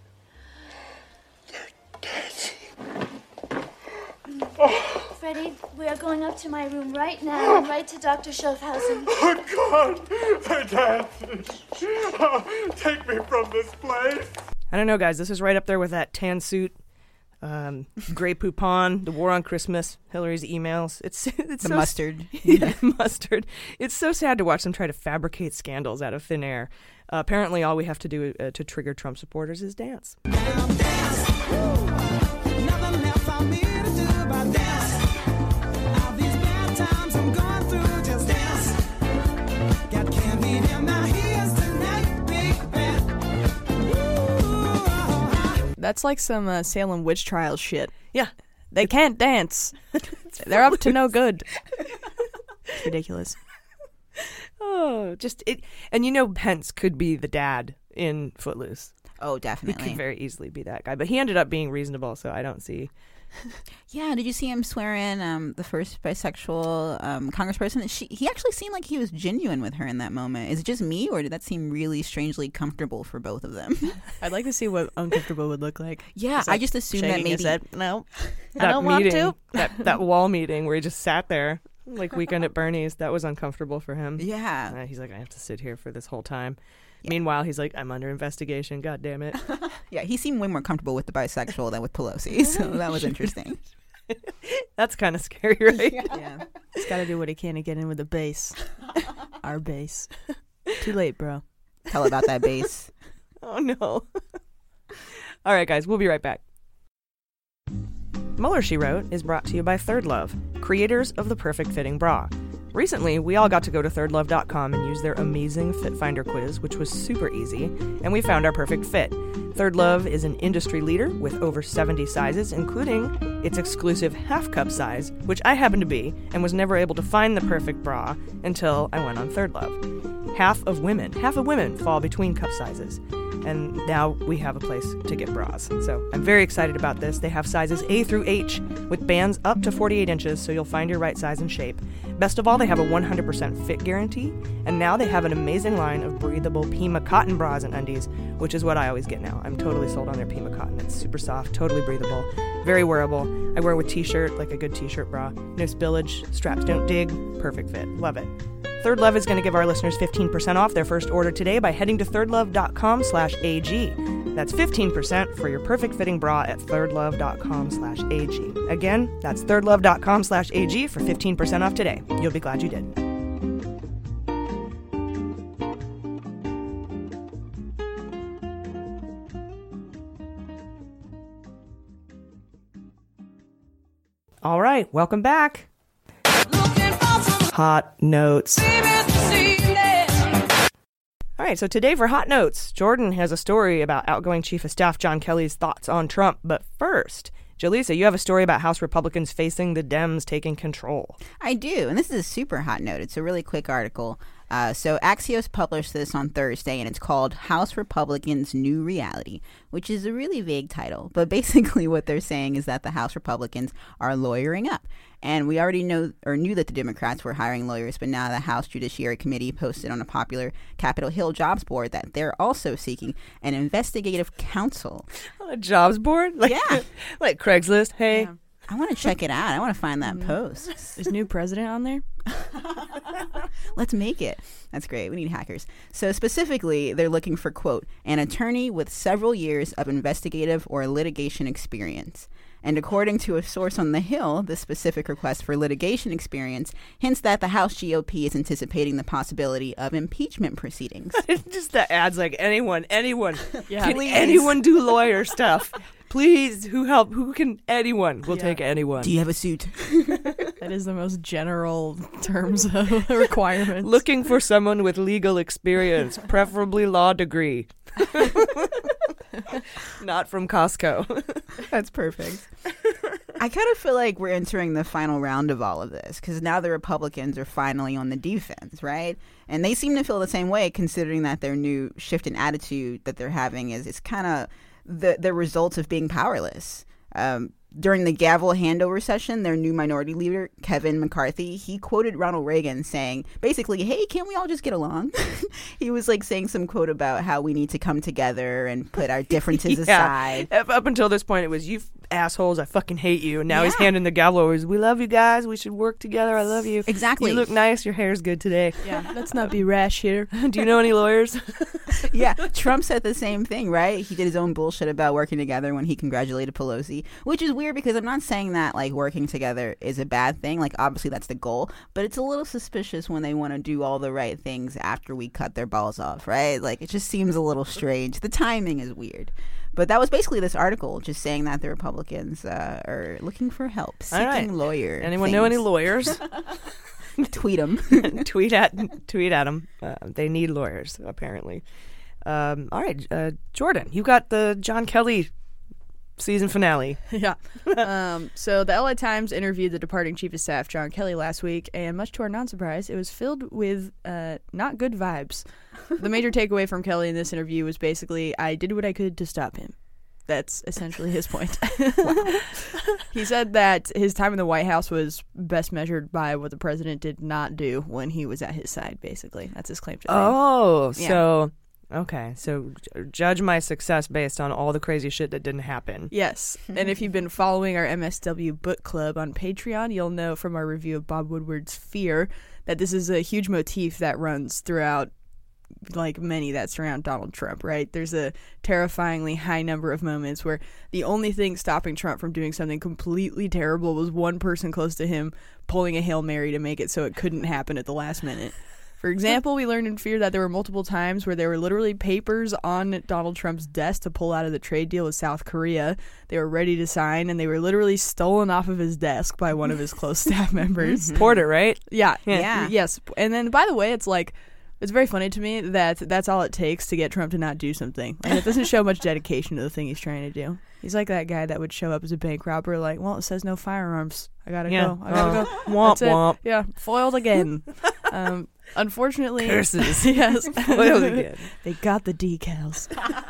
Freddie, we are going up to my room right now and right to Dr. Schaffhausen.
Oh, God. They're dancing. Take me from this place.
I don't know, guys. This is right up there with that tan suit, Grey Poupon, the War on Christmas, Hillary's emails. It's
the
so
mustard.
Yeah, mustard. It's so sad to watch them try to fabricate scandals out of thin air. Apparently, all we have to do to trigger Trump supporters is dance.
That's like some Salem witch trials shit.
Yeah.
They can't dance. They're up to no good. It's ridiculous.
Oh, just it. And you know, Pence could be the dad in Footloose.
Oh, definitely.
He could very easily be that guy. But he ended up being reasonable, so I don't see.
Yeah, did you see him swear in the first bisexual congressperson? He actually seemed like he was genuine with her in that moment. Is it just me, or did that seem really strangely comfortable for both of them?
I'd like to see what uncomfortable would look like.
Yeah, I just assumed that maybe...
No,
I
don't want to.
that wall meeting where he just sat there, like Weekend at Bernie's, that was uncomfortable for him.
Yeah.
He's like, I have to sit here for this whole time. Yeah. Meanwhile, he's like, I'm under investigation. God damn it.
Yeah, he seemed way more comfortable with the bisexual than with Pelosi, so that was interesting.
That's kind of scary, right?
Yeah. He's got to do what he can to get in with the base. Our base. Too late, bro.
Tell about that base.
Oh, no. All right, guys, we'll be right back. Mueller, She Wrote is brought to you by Third Love, creators of the perfect fitting bra. Recently, we all got to go to thirdlove.com and use their amazing Fit Finder quiz, which was super easy, and we found our perfect fit. Third Love is an industry leader with over 70 sizes, including its exclusive half-cup size, which I happen to be, and was never able to find the perfect bra until I went on Third Love. Half of women fall between cup sizes. And now we have a place to get bras. So I'm very excited about this. They have sizes A through H with bands up to 48 inches, so you'll find your right size and shape. Best of all, they have a 100% fit guarantee, and now they have an amazing line of breathable Pima cotton bras and undies, which is what I always get now. I'm totally sold on their Pima cotton. It's super soft, totally breathable, very wearable. I wear with t-shirt, like a good t-shirt bra. No spillage, straps don't dig, perfect fit. Love it. Third Love is going to give our listeners 15% off their first order today by heading to thirdlove.com/AG. That's 15% for your perfect fitting bra at thirdlove.com/AG. Again, that's thirdlove.com/AG for 15% off today. You'll be glad you did. All right, welcome back. Hot Notes. All right, so today for Hot Notes, Jordan has a story about outgoing Chief of Staff John Kelly's thoughts on Trump. But first, Jaleesa, you have a story about House Republicans facing the Dems taking control.
I do, and this is a super hot note. It's a really quick article. So Axios published this on Thursday, and it's called House Republicans' New Reality, which is a really vague title. But basically what they're saying is that the House Republicans are lawyering up. And we already knew that the Democrats were hiring lawyers, but now the House Judiciary Committee posted on a popular Capitol Hill jobs board that they're also seeking an investigative counsel.
On a jobs board?
Yeah.
Like Craigslist? Hey.
Yeah. I want to check it out. I want to find that post.
Is new president on there?
Let's make it. That's great. We need hackers. So specifically, they're looking for, quote, an attorney with several years of investigative or litigation experience. And according to a source on the Hill, the specific request for litigation experience hints that the House GOP is anticipating the possibility of impeachment proceedings.
Just that adds like anyone.
Yeah,
can anyone do lawyer stuff? Please, who can anyone? We'll take anyone.
Do you have a suit?
That is the most general terms of requirements.
Looking for someone with legal experience, preferably law degree. Not from Costco.
That's perfect. I kind of feel like we're entering the final round of all of this because now the Republicans are finally on the defense, right? And they seem to feel the same way, considering that their new shift in attitude that they're having is kind of the result of being powerless. During the gavel handover session, their new minority leader, Kevin McCarthy, he quoted Ronald Reagan saying, basically, hey, can't we all just get along? He was like saying some quote about how we need to come together and put our differences aside.
Up until this point, it was, you assholes, I fucking hate you. And now he's handing the gavel over. We love you guys. We should work together. I love you.
Exactly.
You look nice. Your hair's good today.
Yeah, let's not be rash here.
Do you know any lawyers?
Yeah, Trump said the same thing, right? He did his own bullshit about working together when he congratulated Pelosi, which is weird because I'm not saying that like working together is a bad thing. Like obviously that's the goal, but it's a little suspicious when they want to do all the right things after we cut their balls off, right? Like it just seems a little strange. The timing is weird. But that was basically this article just saying that the Republicans are looking for help, seeking lawyer.
Anyone know any lawyers?
Tweet them.
tweet at them. They need lawyers, apparently. All right, Jordan, you got the John Kelly season finale.
Yeah. So the LA Times interviewed the departing chief of staff, John Kelly, last week, and much to our non-surprise, it was filled with not good vibes. The major takeaway from Kelly in this interview was basically, I did what I could to stop him. That's essentially his point. He said that his time in the White House was best measured by what the president did not do when he was at his side, basically. That's his claim to fame.
Oh,
Yeah.
so... Okay, so judge my success based on all the crazy shit that didn't happen.
Yes, and if you've been following our MSW book club on Patreon, you'll know from our review of Bob Woodward's Fear that this is a huge motif that runs throughout like many that surround Donald Trump, right? There's a terrifyingly high number of moments where the only thing stopping Trump from doing something completely terrible was one person close to him pulling a Hail Mary to make it so it couldn't happen at the last minute. For example, we learned in Fear that there were multiple times where there were literally papers on Donald Trump's desk to pull out of the trade deal with South Korea. They were ready to sign, and they were literally stolen off of his desk by one of his close staff members.
Porter, right?
Yeah.
Yeah.
Yes. And then, by the way, it's like, it's very funny to me that that's all it takes to get Trump to not do something. Like, it doesn't show much dedication to the thing he's trying to do. He's like that guy that would show up as a bank robber, like, well, it says no firearms. I gotta go. I gotta go.
Womp
That's it.
womp.
Yeah, foiled again. Unfortunately,
Curses.
Yes,
Foiled again.
They got the decals.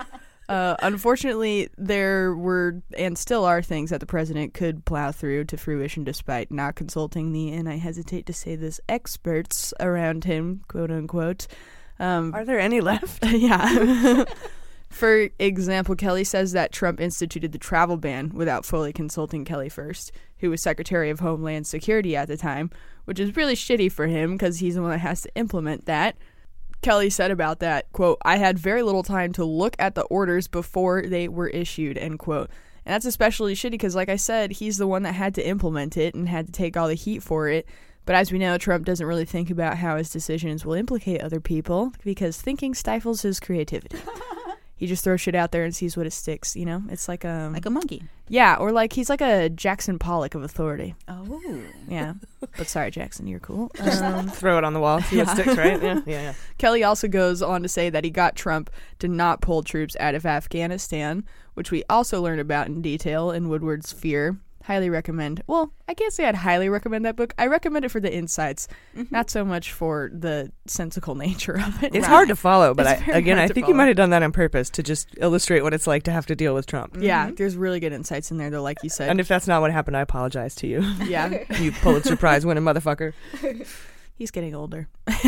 Unfortunately, there were and still are things that the president could plow through to fruition despite not consulting the, and I hesitate to say this, experts around him, quote unquote.
Are there any left?
Yeah. For example, Kelly says that Trump instituted the travel ban without fully consulting Kelly first, who was Secretary of Homeland Security at the time, which is really shitty for him because he's the one that has to implement that. Kelly said about that, quote, I had very little time to look at the orders before they were issued, end quote. And that's especially shitty because, like I said, he's the one that had to implement it and had to take all the heat for it. But as we know, Trump doesn't really think about how his decisions will implicate other people because thinking stifles his creativity. He just throws shit out there and sees what it sticks, you know? It's like a
monkey.
Yeah, or like he's like a Jackson Pollock of authority.
Oh.
Yeah. But sorry, Jackson, you're cool.
Throw it on the wall, see what sticks, right? Yeah.
Kelly also goes on to say that he got Trump to not pull troops out of Afghanistan, which we also learned about in detail in Woodward's Fear. Highly recommend. Well, I can't say I'd highly recommend that book. I recommend it for the insights, not so much for the sensical nature of it.
It's hard to follow, but
It's very
I
hard to
think you
follow.
might have done that on purpose to just illustrate what it's like to have to deal with Trump.
Yeah, there's really good insights in there, though, like you said.
And if that's not what happened, I apologize to you.
Yeah.
You Pulitzer Prize winning motherfucker.
He's getting older.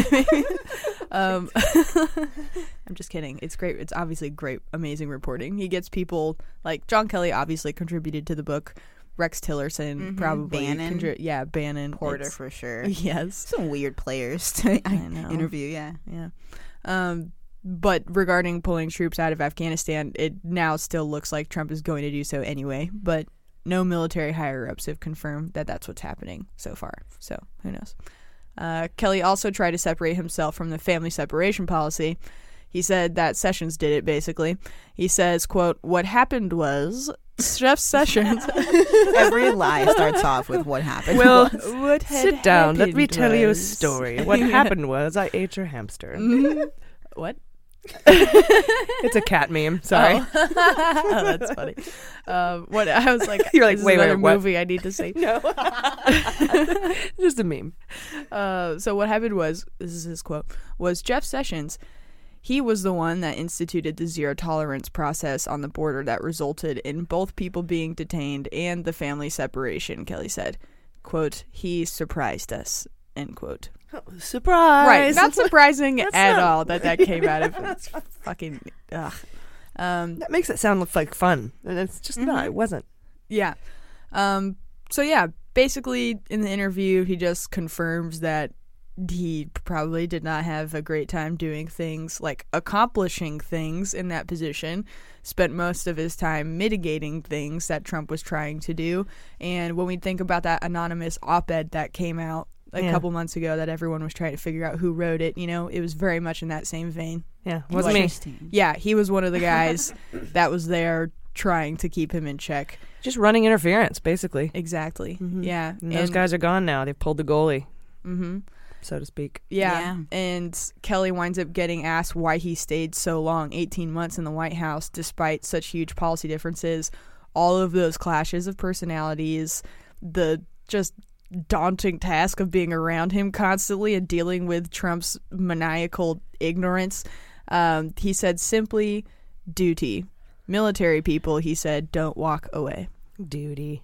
I'm just kidding. It's great. It's obviously great, amazing reporting. He gets people like John Kelly obviously contributed to the book. Rex Tillerson probably.
Bannon.
Bannon.
Porter
It's-
for sure.
Yes.
Some weird players to
know.
interview, yeah.
Yeah. But regarding pulling troops out of Afghanistan, it now still looks like Trump is going to do so anyway. But no military higher-ups have confirmed that that's what's happening so far. So who knows? Kelly also tried to separate himself from the family separation policy. He said that Sessions did it, basically. He says, quote, what happened was Jeff Sessions...
Every lie starts off with what happened.
Well,
what had
sit down. Let me
happened
tell you a
was-
story. What happened was I ate your hamster.
What?
It's a cat meme. Sorry.
Oh, that's funny. What I was like,
You're like,
this is
wait,
another
what?
movie I need to see.
No. Just a meme.
So what happened was, this is his quote, was Jeff Sessions. He was the one that instituted the zero tolerance process on the border that resulted in both people being detained and the family separation, Kelly said. Quote, he surprised us, end quote.
Surprise.
Right, not surprising
That's
at
not-
all that came out of it. Fucking, ugh.
That makes it sound like fun, and it's just not. It wasn't.
Yeah. So yeah, basically in the interview, he just confirms that he probably did not have a great time doing things, like accomplishing things in that position, spent most of his time mitigating things that Trump was trying to do. And when we think about that anonymous op-ed that came out a couple months ago that everyone was trying to figure out who wrote it, it was very much in that same vein.
Yeah, wasn't me.
Yeah, he was one of the guys that was there trying to keep him in check.
Just running interference, basically.
Exactly. Yeah.
And those guys are gone now. They've pulled the goalie,
Mm-hmm.
so to speak.
Yeah. And Kelly winds up getting asked why he stayed so long, 18 months in the White House, despite such huge policy differences, all of those clashes of personalities, the just daunting task of being around him constantly and dealing with Trump's maniacal ignorance. He said simply, duty. Military people, he said, don't walk away.
Duty.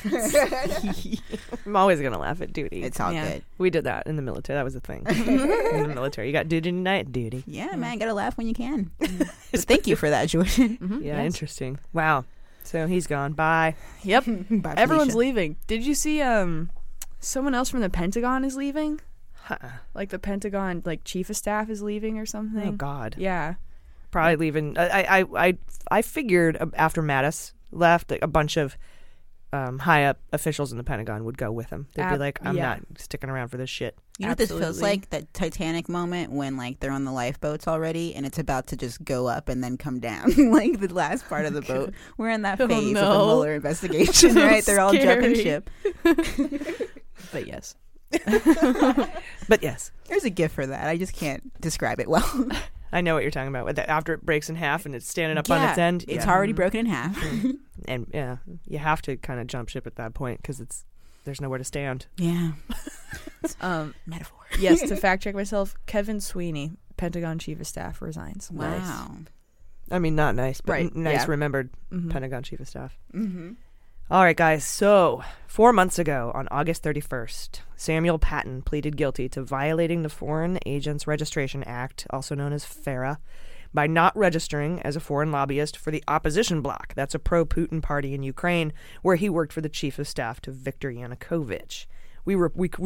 I'm always going to laugh at duty.
It's all good.
We did that in the military. That was a thing. In the military. You got duty tonight? Duty.
Yeah, man, gotta laugh when you can. But thank you for that, Jordan.
Yeah, interesting. Wow. So he's gone. Bye.
Yep.
Bye,
Everyone's
Felicia.
leaving. Did you see someone else from the Pentagon is leaving? Like the Pentagon chief of staff is leaving or something?
Oh, God.
Yeah.
Probably leaving. I figured after Mattis left, a bunch of high up officials in the Pentagon would go with him. They'd be like, I'm not sticking around for this shit.
You know what this feels like? That Titanic moment when they're on the lifeboats already and it's about to just go up and then come down. Like the last part of the boat. We're in that phase of the Mueller investigation, right? They're all jumping ship.
But yes.
But yes.
There's a gift for that. I just can't describe it well.
I know what you're talking about. After it breaks in half and it's standing up on its end.
It's already broken in half.
And yeah, you have to kind of jump ship at that point because there's nowhere to stand.
Yeah.
Metaphor. Yes, to fact check myself, Kevin Sweeney, Pentagon Chief of Staff, resigns.
Wow.
Nice. I mean, not nice, but
Right,
nice
yeah.
remembered
Mhm.
Pentagon Chief of Staff.
Mm-hmm.
All right, guys. So 4 months ago, on August 31st, Samuel Patton pleaded guilty to violating the Foreign Agents Registration Act, also known as FARA, by not registering as a foreign lobbyist for the opposition bloc. That's a pro-Putin party in Ukraine, where he worked for the chief of staff to Viktor Yanukovych. We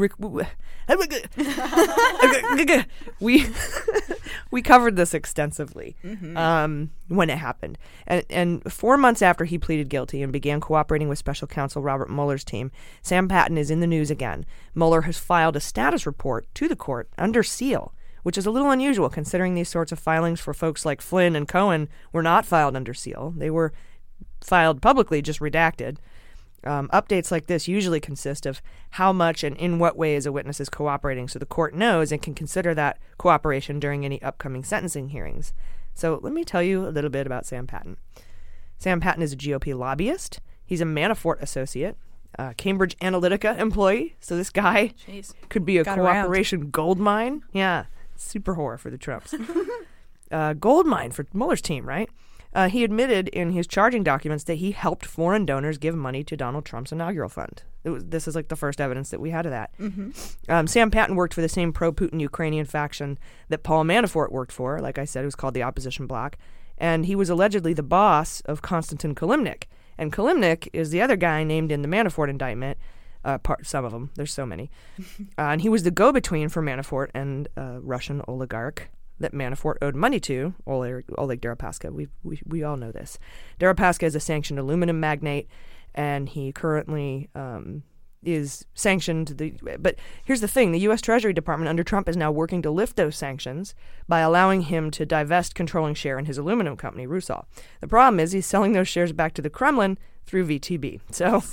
covered this extensively when it happened. And 4 months after he pleaded guilty and began cooperating with special counsel Robert Mueller's team, Sam Patton is in the news again. Mueller has filed a status report to the court under seal, which is a little unusual considering these sorts of filings for folks like Flynn and Cohen were not filed under seal. They were filed publicly, just redacted. Updates like this usually consist of how much and in what ways a witness is cooperating so the court knows and can consider that cooperation during any upcoming sentencing hearings. So let me tell you a little bit about Sam Patton. Sam Patton is a GOP lobbyist. He's a Manafort associate, Cambridge Analytica employee. So this guy could be a
Got around.
cooperation gold mine. Yeah, super whore for the Trumps. Gold mine for Mueller's team, right? He admitted in his charging documents that he helped foreign donors give money to Donald Trump's inaugural fund. This is like the first evidence that we had of that. Sam Patton worked for the same pro-Putin Ukrainian faction that Paul Manafort worked for. Like I said, it was called the Opposition Bloc. And he was allegedly the boss of Konstantin Kilimnik. And Kilimnik is the other guy named in the Manafort indictment. Some of them. There's so many. And he was the go-between for Manafort and Russian oligarch that Manafort owed money to, Oleg Deripaska. We all know this. Deripaska is a sanctioned aluminum magnate, and he currently is sanctioned. But here's the thing. The U.S. Treasury Department under Trump is now working to lift those sanctions by allowing him to divest controlling share in his aluminum company, Rusal. The problem is he's selling those shares back to the Kremlin through VTB. So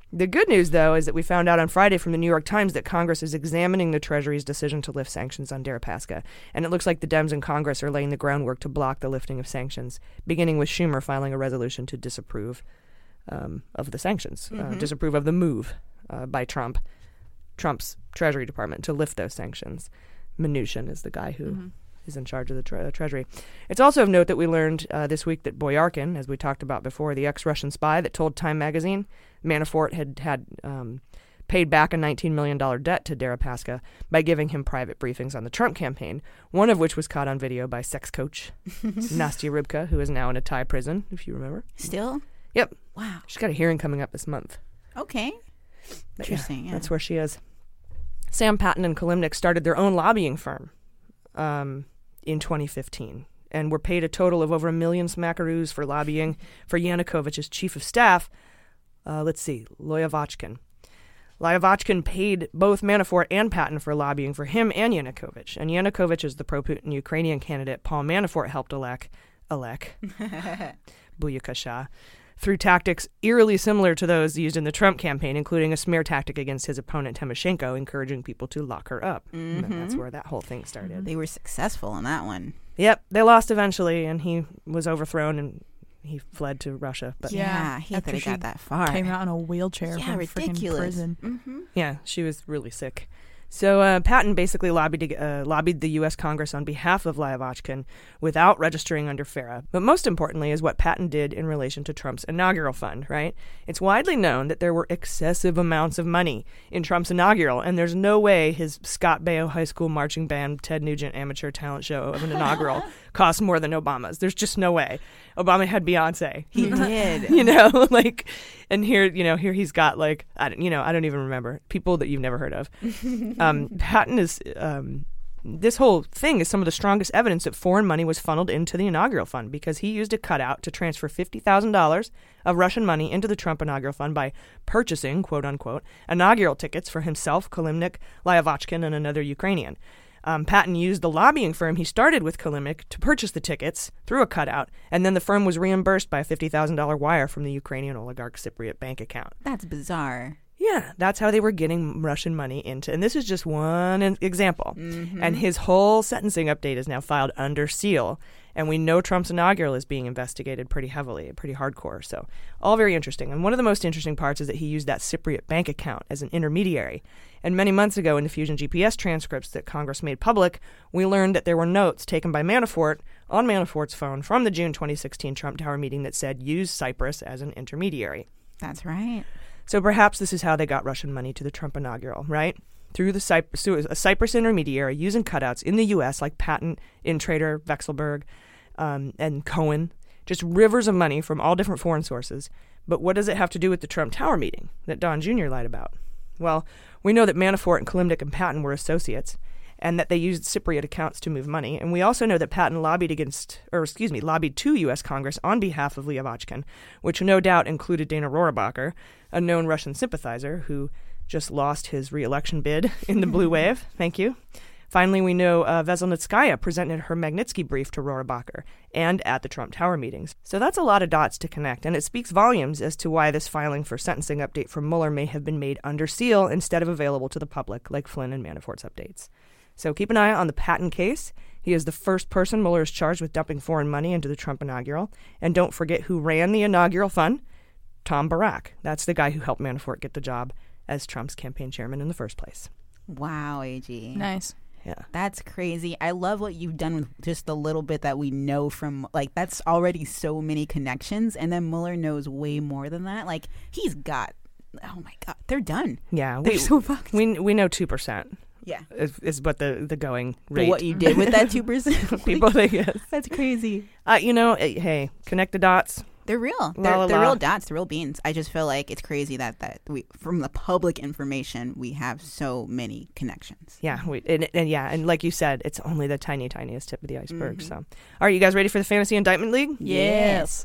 The good news, though, is that we found out on Friday from the New York Times that Congress is examining the Treasury's decision to lift sanctions on Deripaska. And it looks like the Dems in Congress are laying the groundwork to block the lifting of sanctions, beginning with Schumer filing a resolution to disapprove of the sanctions, disapprove of the move by Trump's Treasury Department to lift those sanctions. Mnuchin is the guy who is in charge of the Treasury. It's also of note that we learned this week that Boyarkin, as we talked about before, the ex-Russian spy that told Time magazine Manafort had paid back a $19 million debt to Deripaska by giving him private briefings on the Trump campaign, one of which was caught on video by sex coach Nastya Rybka, who is now in a Thai prison, if you remember.
Still?
Yep.
Wow.
She's got a hearing coming up this month.
Okay. Interesting. Yeah.
That's where she is. Sam Patten and Kalimnik started their own lobbying firm in 2015 and were paid a total of over $1 million smackaroos for lobbying for Yanukovych's chief of staff, Loyavachkin. Loyavachkin paid both Manafort and Patten for lobbying for him and Yanukovych. And Yanukovych is the pro-Putin Ukrainian candidate Paul Manafort helped elect Buyukasha, through tactics eerily similar to those used in the Trump campaign, including a smear tactic against his opponent Tymoshenko, encouraging people to lock her up. And that's where that whole thing started.
They were successful in that one.
Yep, they lost eventually, and he was overthrown, and he fled to Russia. But
yeah, he could have got that far.
Came out in a wheelchair from freaking prison.
Yeah, she was really sick. So Patten basically lobbied the U.S. Congress on behalf of Loyavachkin without registering under FARA. But most importantly is what Patten did in relation to Trump's inaugural fund, right? It's widely known that there were excessive amounts of money in Trump's inaugural, and there's no way his Scott Baio High School marching band, Ted Nugent amateur talent show of an inaugural cost more than Obama's. There's just no way. Obama had Beyonce.
He did.
And here he's got I don't even remember people that you've never heard of. Patten is this whole thing is some of the strongest evidence that foreign money was funneled into the inaugural fund because he used a cutout to transfer $50,000 of Russian money into the Trump inaugural fund by purchasing, quote unquote, inaugural tickets for himself, Kalimnik, Loyavachkin, and another Ukrainian. Patten used the lobbying firm he started with Kalimnik to purchase the tickets through a cutout, and then the firm was reimbursed by a $50,000 wire from the Ukrainian oligarch Cypriot bank account.
That's bizarre.
Yeah, that's how they were getting Russian money into. And this is just one example. And his whole sentencing update is now filed under seal. And we know Trump's inaugural is being investigated pretty heavily, pretty hardcore. So all very interesting. And one of the most interesting parts is that he used that Cypriot bank account as an intermediary. And many months ago in the Fusion GPS transcripts that Congress made public, we learned that there were notes taken by Manafort on Manafort's phone from the June 2016 Trump Tower meeting that said, use Cyprus as an intermediary.
That's right.
So perhaps this is how they got Russian money to the Trump inaugural, right? Through a Cyprus intermediary using cutouts in the U.S. like Patten, Intrater, Vexelberg, and Cohen. Just rivers of money from all different foreign sources. But what does it have to do with the Trump Tower meeting that Don Jr. lied about? Well, we know that Manafort and Kalimnik and Patten were associates and that they used Cypriot accounts to move money. And we also know that Patten lobbied to U.S. Congress on behalf of Loyavachkin, which no doubt included Dana Rohrabacher, a known Russian sympathizer who just lost his re-election bid in the blue wave. Thank you. Finally, we know Veselnitskaya presented her Magnitsky brief to Rohrabacher and at the Trump Tower meetings. So that's a lot of dots to connect, and it speaks volumes as to why this filing for sentencing update from Mueller may have been made under seal instead of available to the public, like Flynn and Manafort's updates. So keep an eye on the Patten case. He is the first person Mueller is charged with dumping foreign money into the Trump inaugural. And don't forget who ran the inaugural fund. Tom Barrack. That's the guy who helped Manafort get the job as Trump's campaign chairman in the first place.
Wow, AG.
Nice.
Yeah.
That's crazy. I love what you've done with just the little bit that we know from, that's already so many connections. And then Mueller knows way more than that. He's got, oh my God, they're done.
Yeah.
They're so fucked.
We know 2%.
Yeah.
Is what the going rate.
But what you did with that 2%?
People think yes.
That's crazy.
Hey, connect the dots.
They're real. They're real dots. They're real beans. I just feel like it's crazy that we, from the public information, we have so many connections.
Yeah. And like you said, it's only the tiniest tip of the iceberg. So, all right, you guys ready for the Fantasy Indictment League?
Yes.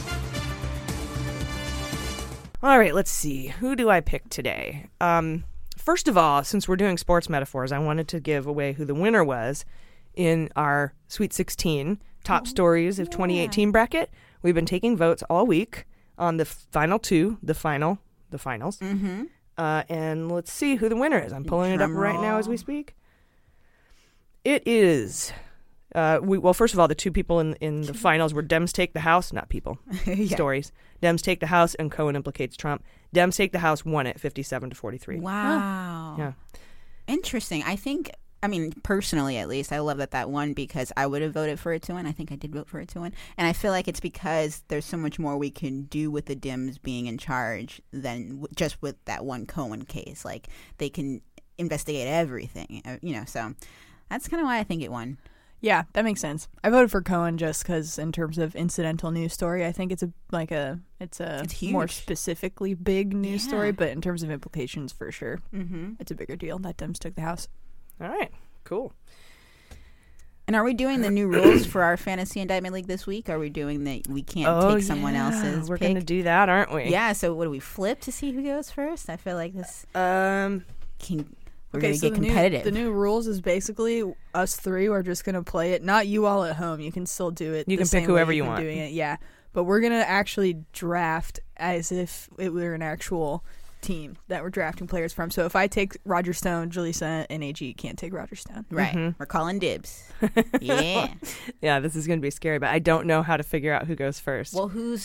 All right, let's see. Who do I pick today? First of all, since we're doing sports metaphors, I wanted to give away who the winner was in our Sweet 16 top stories of 2018 bracket. We've been taking votes all week on the final two, the finals.
Mm-hmm.
And let's see who the winner is. I'm pulling it up right now as we speak. It is... well, first of all, the two people in the finals were Dems Take the House, not people, stories. Dems Take the House and Cohen Implicates Trump. Dems Take the House won it 57-43.
Wow.
Yeah.
Interesting. I mean, personally at least, I love that won because I would have voted for it to win. I think I did vote for it to win. And I feel like it's because there's so much more we can do with the Dems being in charge than just with that one Cohen case. Like, they can investigate everything, so that's kind of why I think it won.
Yeah, that makes sense. I voted for Cohen just because, in terms of incidental news story, I think it's a more specifically big news story. But in terms of implications, for sure, it's a bigger deal that Dems took the House.
All right, cool.
And are we doing the new rules for our fantasy indictment league this week? Are we doing that? We can't take someone else's.
We're going to do that, aren't we?
Yeah. So what do we flip to see who goes first? I feel like this. We're going to get competitive.
The new rules is basically us three are just going to play it. Not you all at home. You can still do it.
You can pick whoever you want.
Doing it, yeah. But we're going to actually draft as if it were an actual team that we're drafting players from. So if I take Roger Stone, Jaleesa, and AG can't take Roger Stone.
Right. Mm-hmm. We're calling dibs. Yeah.
Yeah, this is going to be scary, but I don't know how to figure out who goes first.
Well, who's...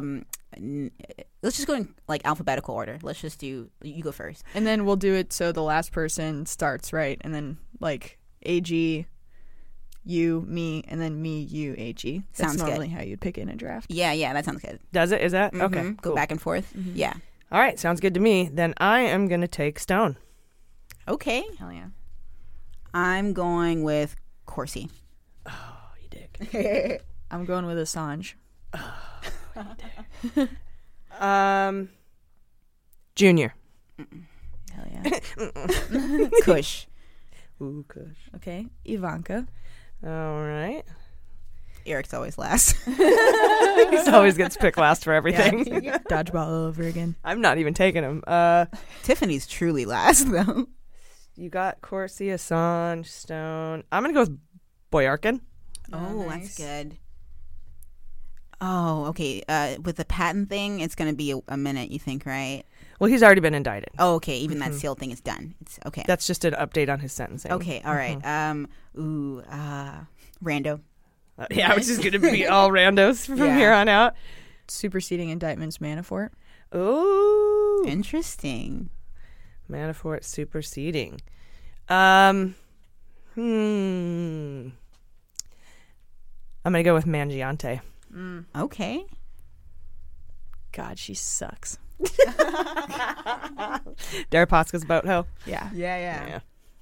let's just go in alphabetical order. Let's just do you go first,
and then we'll do it so the last person starts, right? And then AG, you, me, and then me, you, AG. That's
sounds
normally
good.
how you'd pick it in a draft.
Yeah, that sounds good.
Does it? Is that okay?
Go
cool.
back and forth.
Mm-hmm.
Yeah.
All right, sounds good to me. Then I am going to take Stone.
Okay.
Hell yeah.
I'm going with Corsi.
Oh, you dick.
I'm going with Assange.
Junior.
Hell yeah.
Kush.
Ooh, Kush.
Okay. Ivanka.
All right.
Eric's always last.
He always gets picked last for everything.
Yeah. Dodgeball all over again.
I'm not even taking him.
Tiffany's truly last, though.
You got Corsi, Assange, Stone. I'm going to go with Boyarkin.
Oh, nice. That's good. Oh, okay. With the patent thing, it's going to be a minute, you think, right?
Well, he's already been indicted.
Oh, okay. Even that seal thing is done. It's okay.
That's just an update on his sentencing.
Okay, all right. Rando.
Yeah, which is going to be all randos from here on out.
Superseding indictments, Manafort.
Ooh.
Interesting.
Manafort superseding. I'm going to go with Mangiante.
Okay.
God, she sucks.
Deripaska's boat hoe.
Yeah.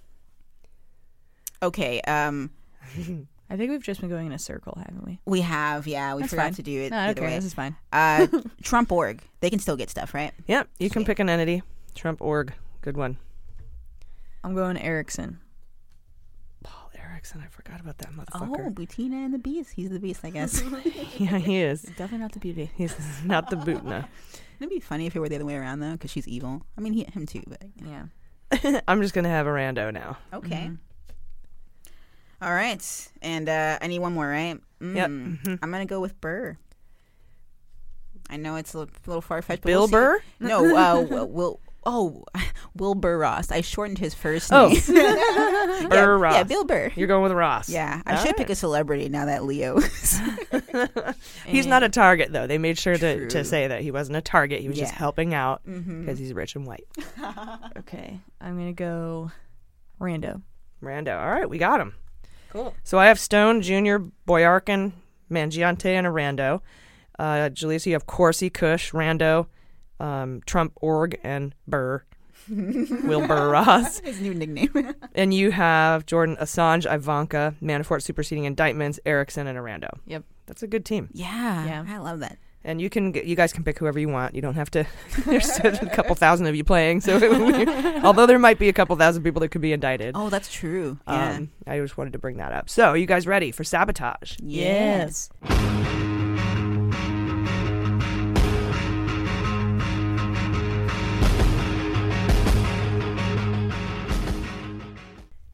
Okay.
I think we've just been going in a circle, haven't we?
We have, yeah. We
That's
forgot
fine.
to do it.
No,
either
okay,
way.
this is fine.
Trump org. They can still get stuff, right?
Yep. You can pick an entity. Trump org. Good one.
I'm going Erickson.
Paul Erickson. I forgot about that motherfucker.
Oh, Butina and the Beast. He's the Beast, I guess.
Yeah, he is.
Definitely not the beauty.
He's not the Butna.
It'd be funny if it were the other way around, though, because she's evil. I mean, him too, but
yeah.
I'm just going to have a rando now.
Okay.
Mm-hmm.
All right. And I need one more, right?
Yep.
I'm going to go with Burr. I know it's a little far-fetched. But
Bill Burr?
No, Wilbur Ross. I shortened his first name.
Oh. Burr Ross.
Yeah, Bill Burr.
You're going with Ross.
Yeah. I should pick a celebrity now that Leo is.
He's not a target, though. They made sure to say that he wasn't a target. He was just helping out because he's rich and white.
Okay. I'm going to go Rando.
Rando. All right. We got him.
Cool.
So I have Stone, Junior, Boyarkin, Mangiante, and a rando. Jaleesa, you have Corsi, Kush, Rando, Trump, Org, and Burr. Wilbur Ross.
His new nickname.
And you have Jordan, Assange, Ivanka, Manafort superseding indictments, Erickson, and a rando.
Yep.
That's a good team.
Yeah. I love that.
And you guys can pick whoever you want. You don't have to. There's a couple thousand of you playing, so although there might be a couple thousand people that could be indicted.
Oh, that's true. Yeah.
I just wanted to bring that up. So, are you guys ready for sabotage?
Yes.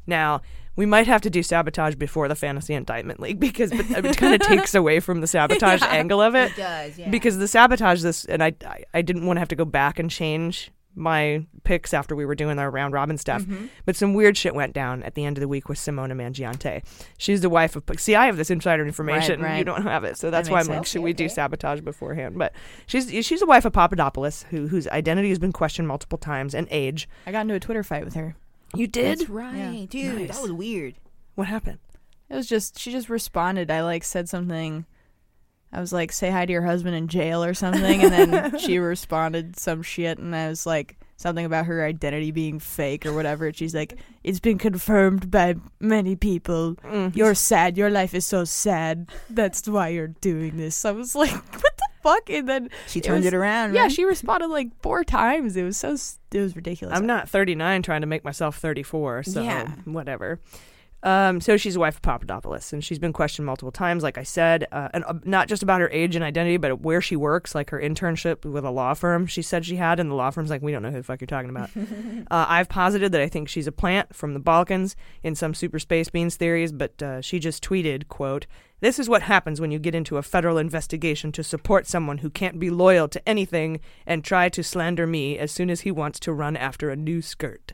Now, we might have to do sabotage before the Fantasy Indictment League because it kind of takes away from the sabotage angle of it.
It does, yeah.
Because the sabotage and I didn't want to have to go back and change my picks after we were doing our round robin stuff. But some weird shit went down at the end of the week with Simona Mangiante. She's the wife of... See, I have this insider information.
Right.
You don't have it. So that's
That
why
makes
I'm like,
sense.
should we do sabotage beforehand? But she's the wife of Papadopoulos, whose identity has been questioned multiple times, and age.
I got into a Twitter fight with her.
You did?
That's right, dude.
Nice.
That was weird.
What happened?
It was just, she just responded. I said something. I was like, say hi to your husband in jail or something. And then she responded some shit. And I was like, something about her identity being fake or whatever. And she's like, it's been confirmed by many people. You're sad. Your life is so sad. That's why you're doing this. I was like, what the fuck? And then
She turned it around,
Yeah,
right?
she responded like 4 times. It was ridiculous.
I'm not 39 trying to make myself 34, so
Yeah.
whatever. So she's the wife of Papadopoulos, and she's been questioned multiple times, like I said, and not just about her age and identity, but where she works, like her internship with a law firm she said she had, and the law firm's like, we don't know who the fuck you're talking about. I've posited that I think she's a plant from the Balkans in some super space beans theories, but she just tweeted, quote, "This is what happens when you get into a federal investigation to support someone who can't be loyal to anything and try to slander me as soon as he wants to run after a new skirt."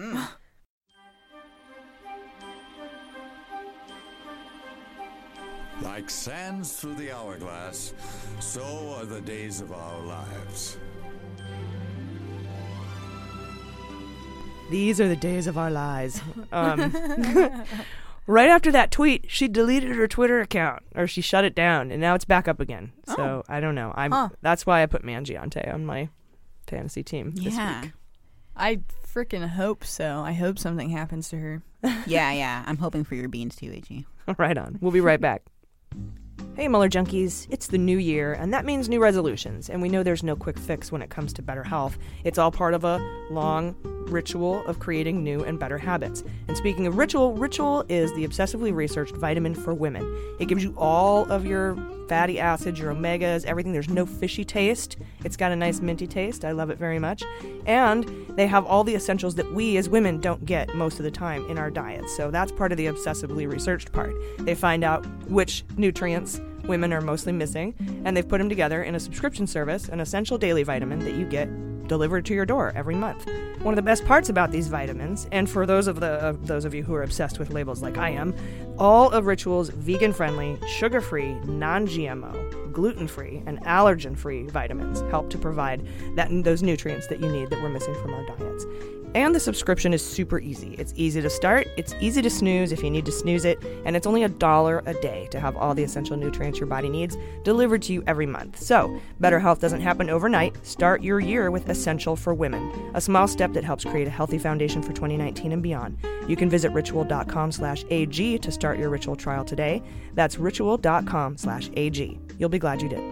Like sands through the hourglass, so are the days of our lives.
These are the days of our lives. Right after that tweet, she deleted her Twitter account, or she shut it down, and now it's back up again. So I don't know. That's why I put Mangiante on my fantasy team this week.
I freaking hope so. I hope something happens to her.
Yeah. I'm hoping for your beans too, AG.
Right on. We'll be right back. Hey, Mueller Junkies. It's the new year, and that means new resolutions. And we know there's no quick fix when it comes to better health. It's all part of a long ritual of creating new and better habits. And speaking of ritual is the obsessively researched vitamin for women. It gives you all of your fatty acids, your omegas, everything. There's no fishy taste. It's got a nice minty taste. I love it very much. And they have all the essentials that we as women don't get most of the time in our diets. So that's part of the obsessively researched part. They find out which nutrients women are mostly missing, and they've put them together in a subscription service, an essential daily vitamin that you get delivered to your door every month. One of the best parts about these vitamins, and for those of you who are obsessed with labels like I am, all of Ritual's vegan-friendly, sugar-free, non-GMO, gluten-free, and allergen-free vitamins help to provide those nutrients that you need that we're missing from our diets. And the subscription is super easy. It's easy to start, it's easy to snooze if you need to snooze it, and it's only $1 a day to have all the essential nutrients your body needs delivered to you every month. So, better health doesn't happen overnight. Start your year with Essential for Women, a small step that helps create a healthy foundation for 2019 and beyond. You can visit ritual.com/AG to start your Ritual trial today. That's ritual.com/AG. You'll be glad you did.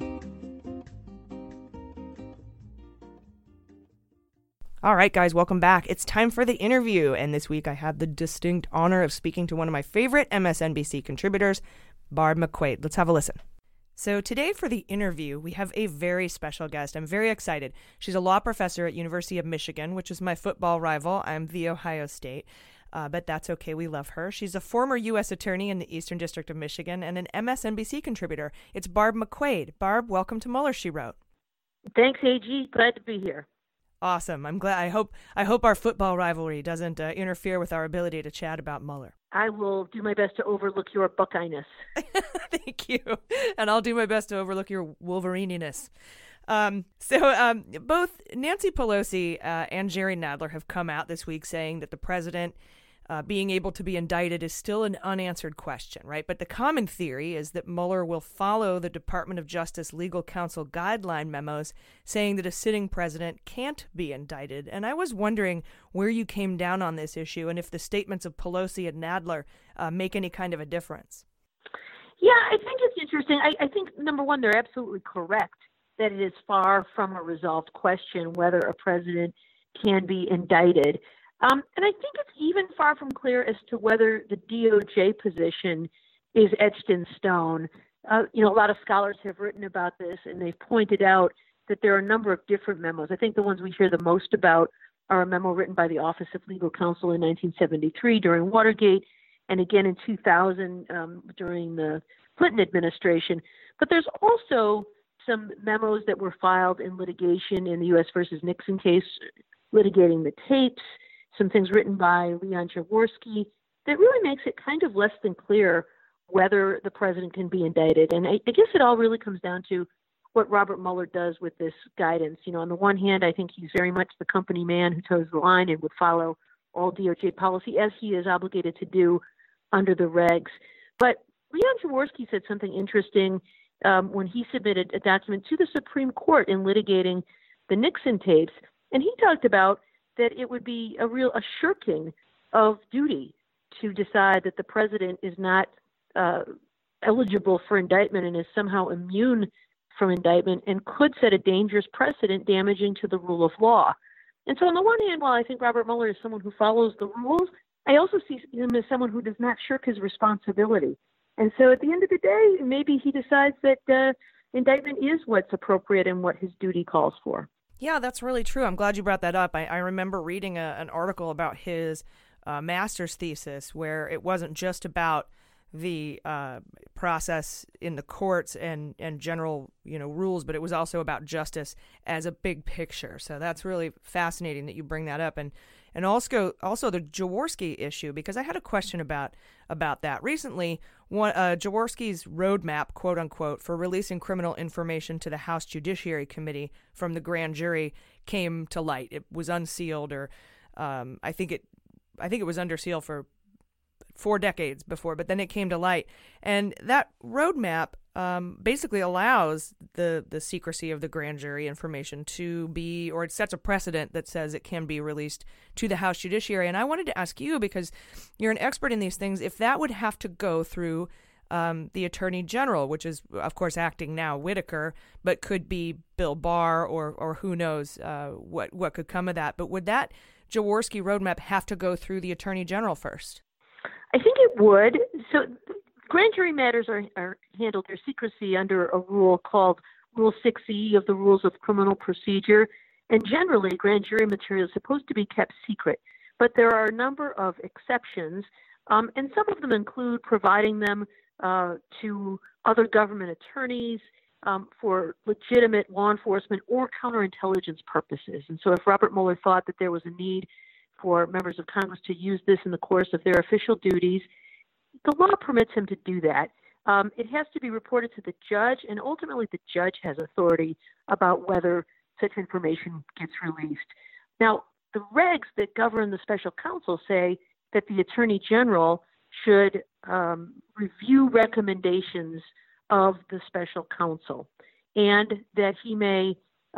All right, guys, welcome back. It's time for the interview, and this week I had the distinct honor of speaking to one of my favorite MSNBC contributors, Barb McQuade. Let's have a listen. So today for the interview, we have a very special guest. I'm very excited. She's a law professor at University of Michigan, which is my football rival. I'm the Ohio State, but that's okay. We love her. She's a former U.S. attorney in the Eastern District of Michigan and an MSNBC contributor. It's Barb McQuade. Barb, welcome to Mueller, She Wrote.
Thanks, AG. Glad to be here.
Awesome. I'm glad. I hope our football rivalry doesn't interfere with our ability to chat about Mueller.
I will do my best to overlook your Buckeye-ness.
Thank you. And I'll do my best to overlook your Wolverine-ness. Both Nancy Pelosi and Jerry Nadler have come out this week saying that the president being able to be indicted is still an unanswered question, right? But the common theory is that Mueller will follow the Department of Justice legal counsel guideline memos saying that a sitting president can't be indicted. And I was wondering where you came down on this issue and if the statements of Pelosi and Nadler make any kind of a difference.
Yeah, I think it's interesting. I think, number one, they're absolutely correct that it is far from a resolved question whether a president can be indicted. And I think it's even far from clear as to whether the DOJ position is etched in stone. A lot of scholars have written about this, and they've pointed out that there are a number of different memos. I think the ones we hear the most about are a memo written by the Office of Legal Counsel in 1973 during Watergate, and again in 2000 during the Clinton administration. But there's also some memos that were filed in litigation in the U.S. versus Nixon case, litigating the tapes, some things written by Leon Jaworski that really makes it kind of less than clear whether the president can be indicted. And I guess it all really comes down to what Robert Mueller does with this guidance. You know, on the one hand, I think he's very much the company man who toes the line and would follow all DOJ policy, as he is obligated to do under the regs. But Leon Jaworski said something interesting when he submitted a document to the Supreme Court in litigating the Nixon tapes. And he talked about that it would be a shirking of duty to decide that the president is not eligible for indictment and is somehow immune from indictment and could set a dangerous precedent damaging to the rule of law. And so on the one hand, while I think Robert Mueller is someone who follows the rules, I also see him as someone who does not shirk his responsibility. And so at the end of the day, maybe he decides that indictment is what's appropriate and what his duty calls for.
Yeah, that's really true. I'm glad you brought that up. I remember reading an article about his master's thesis where it wasn't just about the process in the courts and general, rules, but it was also about justice as a big picture. So that's really fascinating that you bring that up. And also the Jaworski issue, because I had a question about that. Recently, Jaworski's roadmap, quote unquote, for releasing criminal information to the House Judiciary Committee from the grand jury came to light. It was unsealed, or I think it was under seal for 4 decades before, but then it came to light. And that roadmap basically allows the secrecy of the grand jury information to be, or it sets a precedent that says it can be released to the House Judiciary. And I wanted to ask you, because you're an expert in these things, if that would have to go through the Attorney General, which is, of course, acting now Whitaker, but could be Bill Barr or who knows what could come of that. But would that Jaworski roadmap have to go through the Attorney General first?
I think it would. So grand jury matters are handled, their secrecy, under a rule called Rule 6E of the Rules of Criminal Procedure. And generally, grand jury material is supposed to be kept secret. But there are a number of exceptions, and some of them include providing them to other government attorneys for legitimate law enforcement or counterintelligence purposes. And so if Robert Mueller thought that there was a need for members of Congress to use this in the course of their official duties, the law permits him to do that. It has to be reported to the judge, and ultimately the judge has authority about whether such information gets released. Now, the regs that govern the special counsel say that the Attorney General should review recommendations of the special counsel, and that he may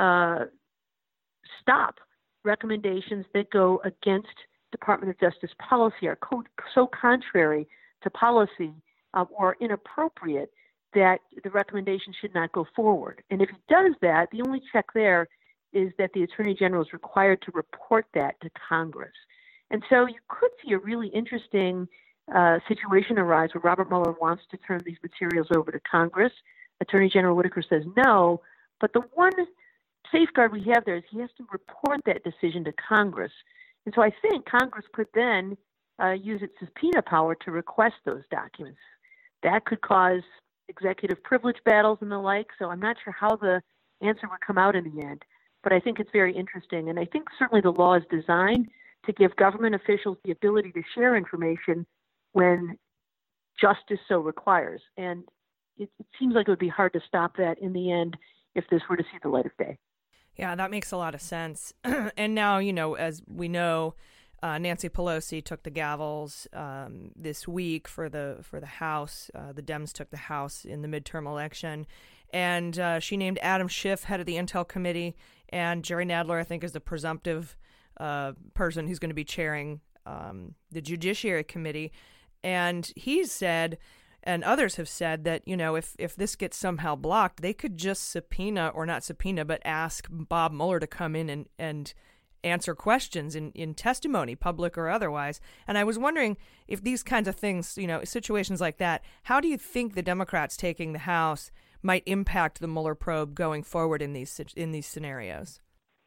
stop recommendations that go against Department of Justice policy, are so contrary to policy or inappropriate that the recommendation should not go forward. And if he does that, the only check there is that the Attorney General is required to report that to Congress. And so you could see a really interesting situation arise where Robert Mueller wants to turn these materials over to Congress. Attorney General Whitaker says no, but the one safeguard we have there is he has to report that decision to Congress. And so I think Congress could then use its subpoena power to request those documents. That could cause executive privilege battles and the like, so I'm not sure how the answer would come out in the end. But I think it's very interesting, and I think certainly the law is designed to give government officials the ability to share information when justice so requires. And it seems like it would be hard to stop that in the end if this were to see the light of day.
Yeah, that makes a lot of sense. And now, as we know, Nancy Pelosi took the gavels this week for the House. The Dems took the House in the midterm election. And she named Adam Schiff head of the Intel Committee. And Jerry Nadler, I think, is the presumptive person who's going to be chairing the Judiciary Committee. And he's said, and others have said, that, if this gets somehow blocked, they could just but ask Bob Mueller to come in and answer questions in testimony, public or otherwise. And I was wondering if these kinds of things, situations like that, how do you think the Democrats taking the House might impact the Mueller probe going forward in these scenarios?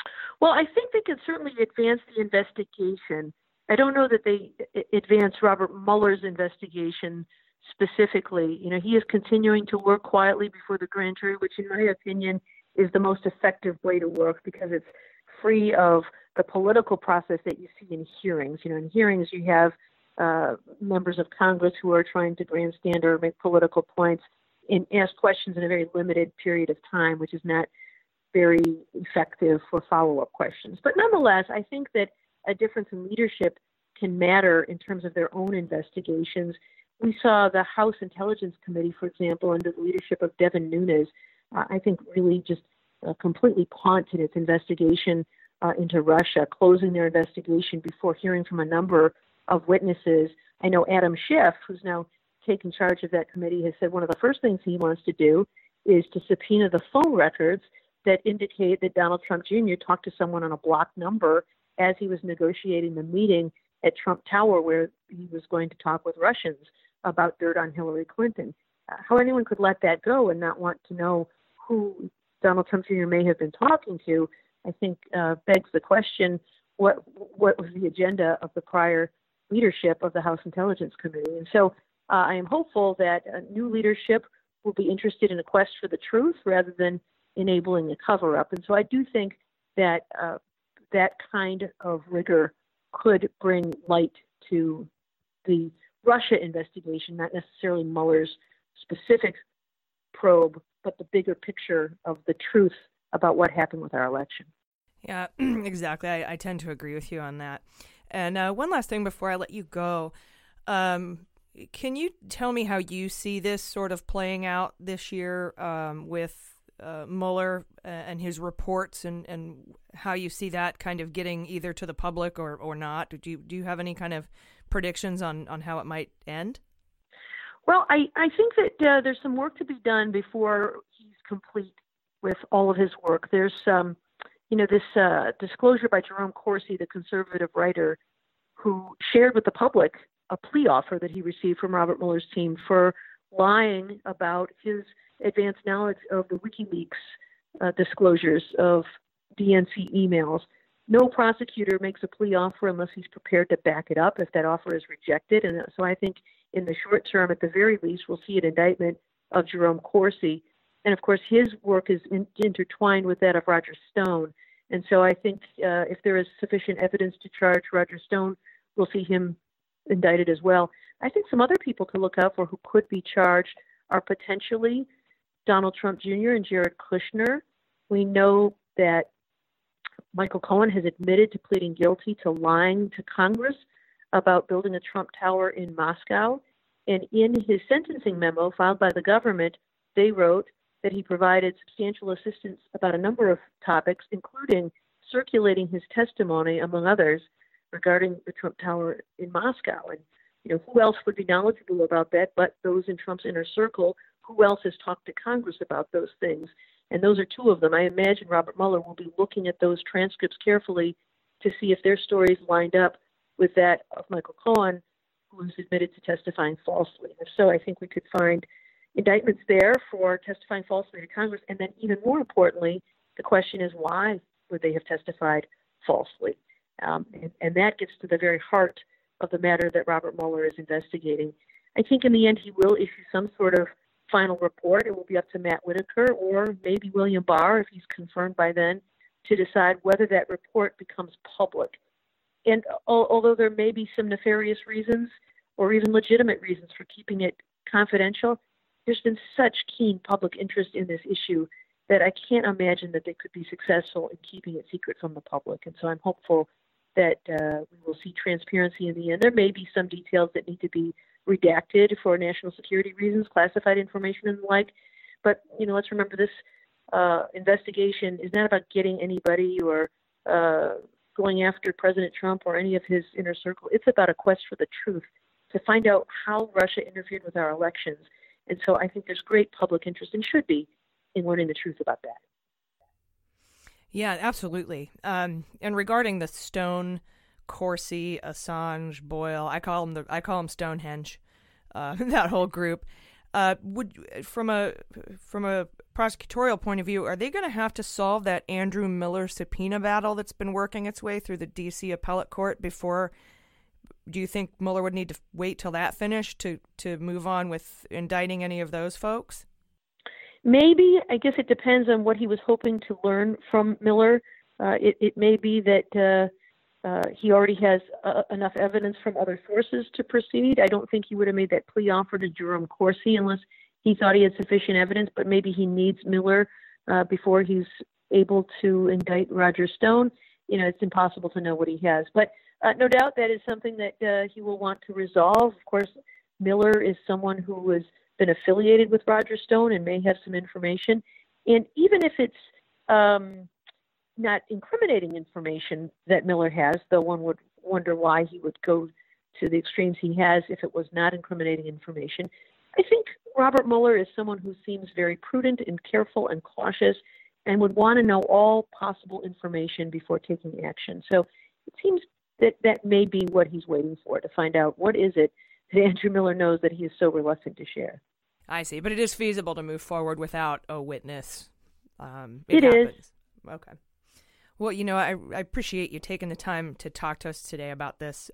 Well, I think they can certainly advance the investigation. I don't know that they advance Robert Mueller's investigation specifically. You know, he is continuing to work quietly before the grand jury, which in my opinion is the most effective way to work because it's free of the political process that you see in hearings. You know, in hearings you have members of Congress who are trying to grandstand or make political points and ask questions in a very limited period of time, which is not very effective for follow-up questions. But nonetheless, I think that a difference in leadership can matter in terms of their own investigations. We saw the House Intelligence Committee, for example, under the leadership of Devin Nunes, I think really just completely punted its investigation into Russia, closing their investigation before hearing from a number of witnesses. I know Adam Schiff, who's now taken charge of that committee, has said one of the first things he wants to do is to subpoena the phone records that indicate that Donald Trump Jr. talked to someone on a blocked number as he was negotiating the meeting at Trump Tower where he was going to talk with Russians about dirt on Hillary Clinton. How anyone could let that go and not want to know who Donald Trump Jr. may have been talking to, I think begs the question, what was the agenda of the prior leadership of the House Intelligence Committee? And so I am hopeful that new leadership will be interested in a quest for the truth rather than enabling a cover-up. And so I do think that that kind of rigor could bring light to the Russia investigation, not necessarily Mueller's specific probe, but the bigger picture of the truth about what happened with our election.
Yeah, exactly. I tend to agree with you on that. And one last thing before I let you go. Can you tell me how you see this sort of playing out this year with Mueller and his reports and how you see that kind of getting either to the public or not? Do you have any kind of predictions on how it might end?
Well, I think that there's some work to be done before he's complete with all of his work. There's this disclosure by Jerome Corsi, the conservative writer, who shared with the public a plea offer that he received from Robert Mueller's team for lying about his advanced knowledge of the WikiLeaks disclosures of DNC emails. No prosecutor makes a plea offer unless he's prepared to back it up if that offer is rejected. And so I think in the short term, at the very least, we'll see an indictment of Jerome Corsi. And of course, his work is intertwined with that of Roger Stone. And so I think if there is sufficient evidence to charge Roger Stone, we'll see him indicted as well. I think some other people to look out for who could be charged are potentially Donald Trump Jr. and Jared Kushner. We know that Michael Cohen has admitted to pleading guilty to lying to Congress about building a Trump Tower in Moscow. And in his sentencing memo filed by the government, they wrote that he provided substantial assistance about a number of topics, including circulating his testimony, among others, regarding the Trump Tower in Moscow. And, who else would be knowledgeable about that but those in Trump's inner circle? Who else has talked to Congress about those things? And those are two of them. I imagine Robert Mueller will be looking at those transcripts carefully to see if their stories lined up with that of Michael Cohen, who was admitted to testifying falsely. If so, I think we could find indictments there for testifying falsely to Congress. And then even more importantly, the question is, why would they have testified falsely? And that gets to the very heart of the matter that Robert Mueller is investigating. I think in the end he will issue some sort of final report. It will be up to Matt Whitaker or maybe William Barr, if he's confirmed by then, to decide whether that report becomes public. And although there may be some nefarious reasons or even legitimate reasons for keeping it confidential, there's been such keen public interest in this issue that I can't imagine that they could be successful in keeping it secret from the public. And so I'm hopeful that we will see transparency in the end. There may be some details that need to be redacted for national security reasons, classified information and the like. But, let's remember this investigation is not about getting anybody or going after President Trump or any of his inner circle. It's about a quest for the truth, to find out how Russia interfered with our elections. And so I think there's great public interest, and should be, in learning the truth about that.
Yeah, absolutely. And regarding the Stone, Corsi, Assange, Boyle, I call them Stonehenge, that whole group. From a prosecutorial point of view, are they going to have to solve that Andrew Miller subpoena battle that's been working its way through the D.C. Appellate Court before? Do you think Mueller would need to wait till that finished to move on with indicting any of those folks?
Maybe. I guess it depends on what he was hoping to learn from Miller. It may be that he already has enough evidence from other sources to proceed. I don't think he would have made that plea offer to Jerome Corsi unless he thought he had sufficient evidence, but maybe he needs Miller before he's able to indict Roger Stone. It's impossible to know what he has. But no doubt that is something that he will want to resolve. Of course, Miller is someone who has been affiliated with Roger Stone and may have some information. And even if it's not incriminating information that Miller has, though one would wonder why he would go to the extremes he has if it was not incriminating information, I think Robert Mueller is someone who seems very prudent and careful and cautious and would want to know all possible information before taking action. So it seems that may be what he's waiting for, to find out what is it that Andrew Miller knows that he is so reluctant to share.
I see, but it is feasible to move forward without a witness.
It is.
Okay. Well, I appreciate you taking the time to talk to us today about this.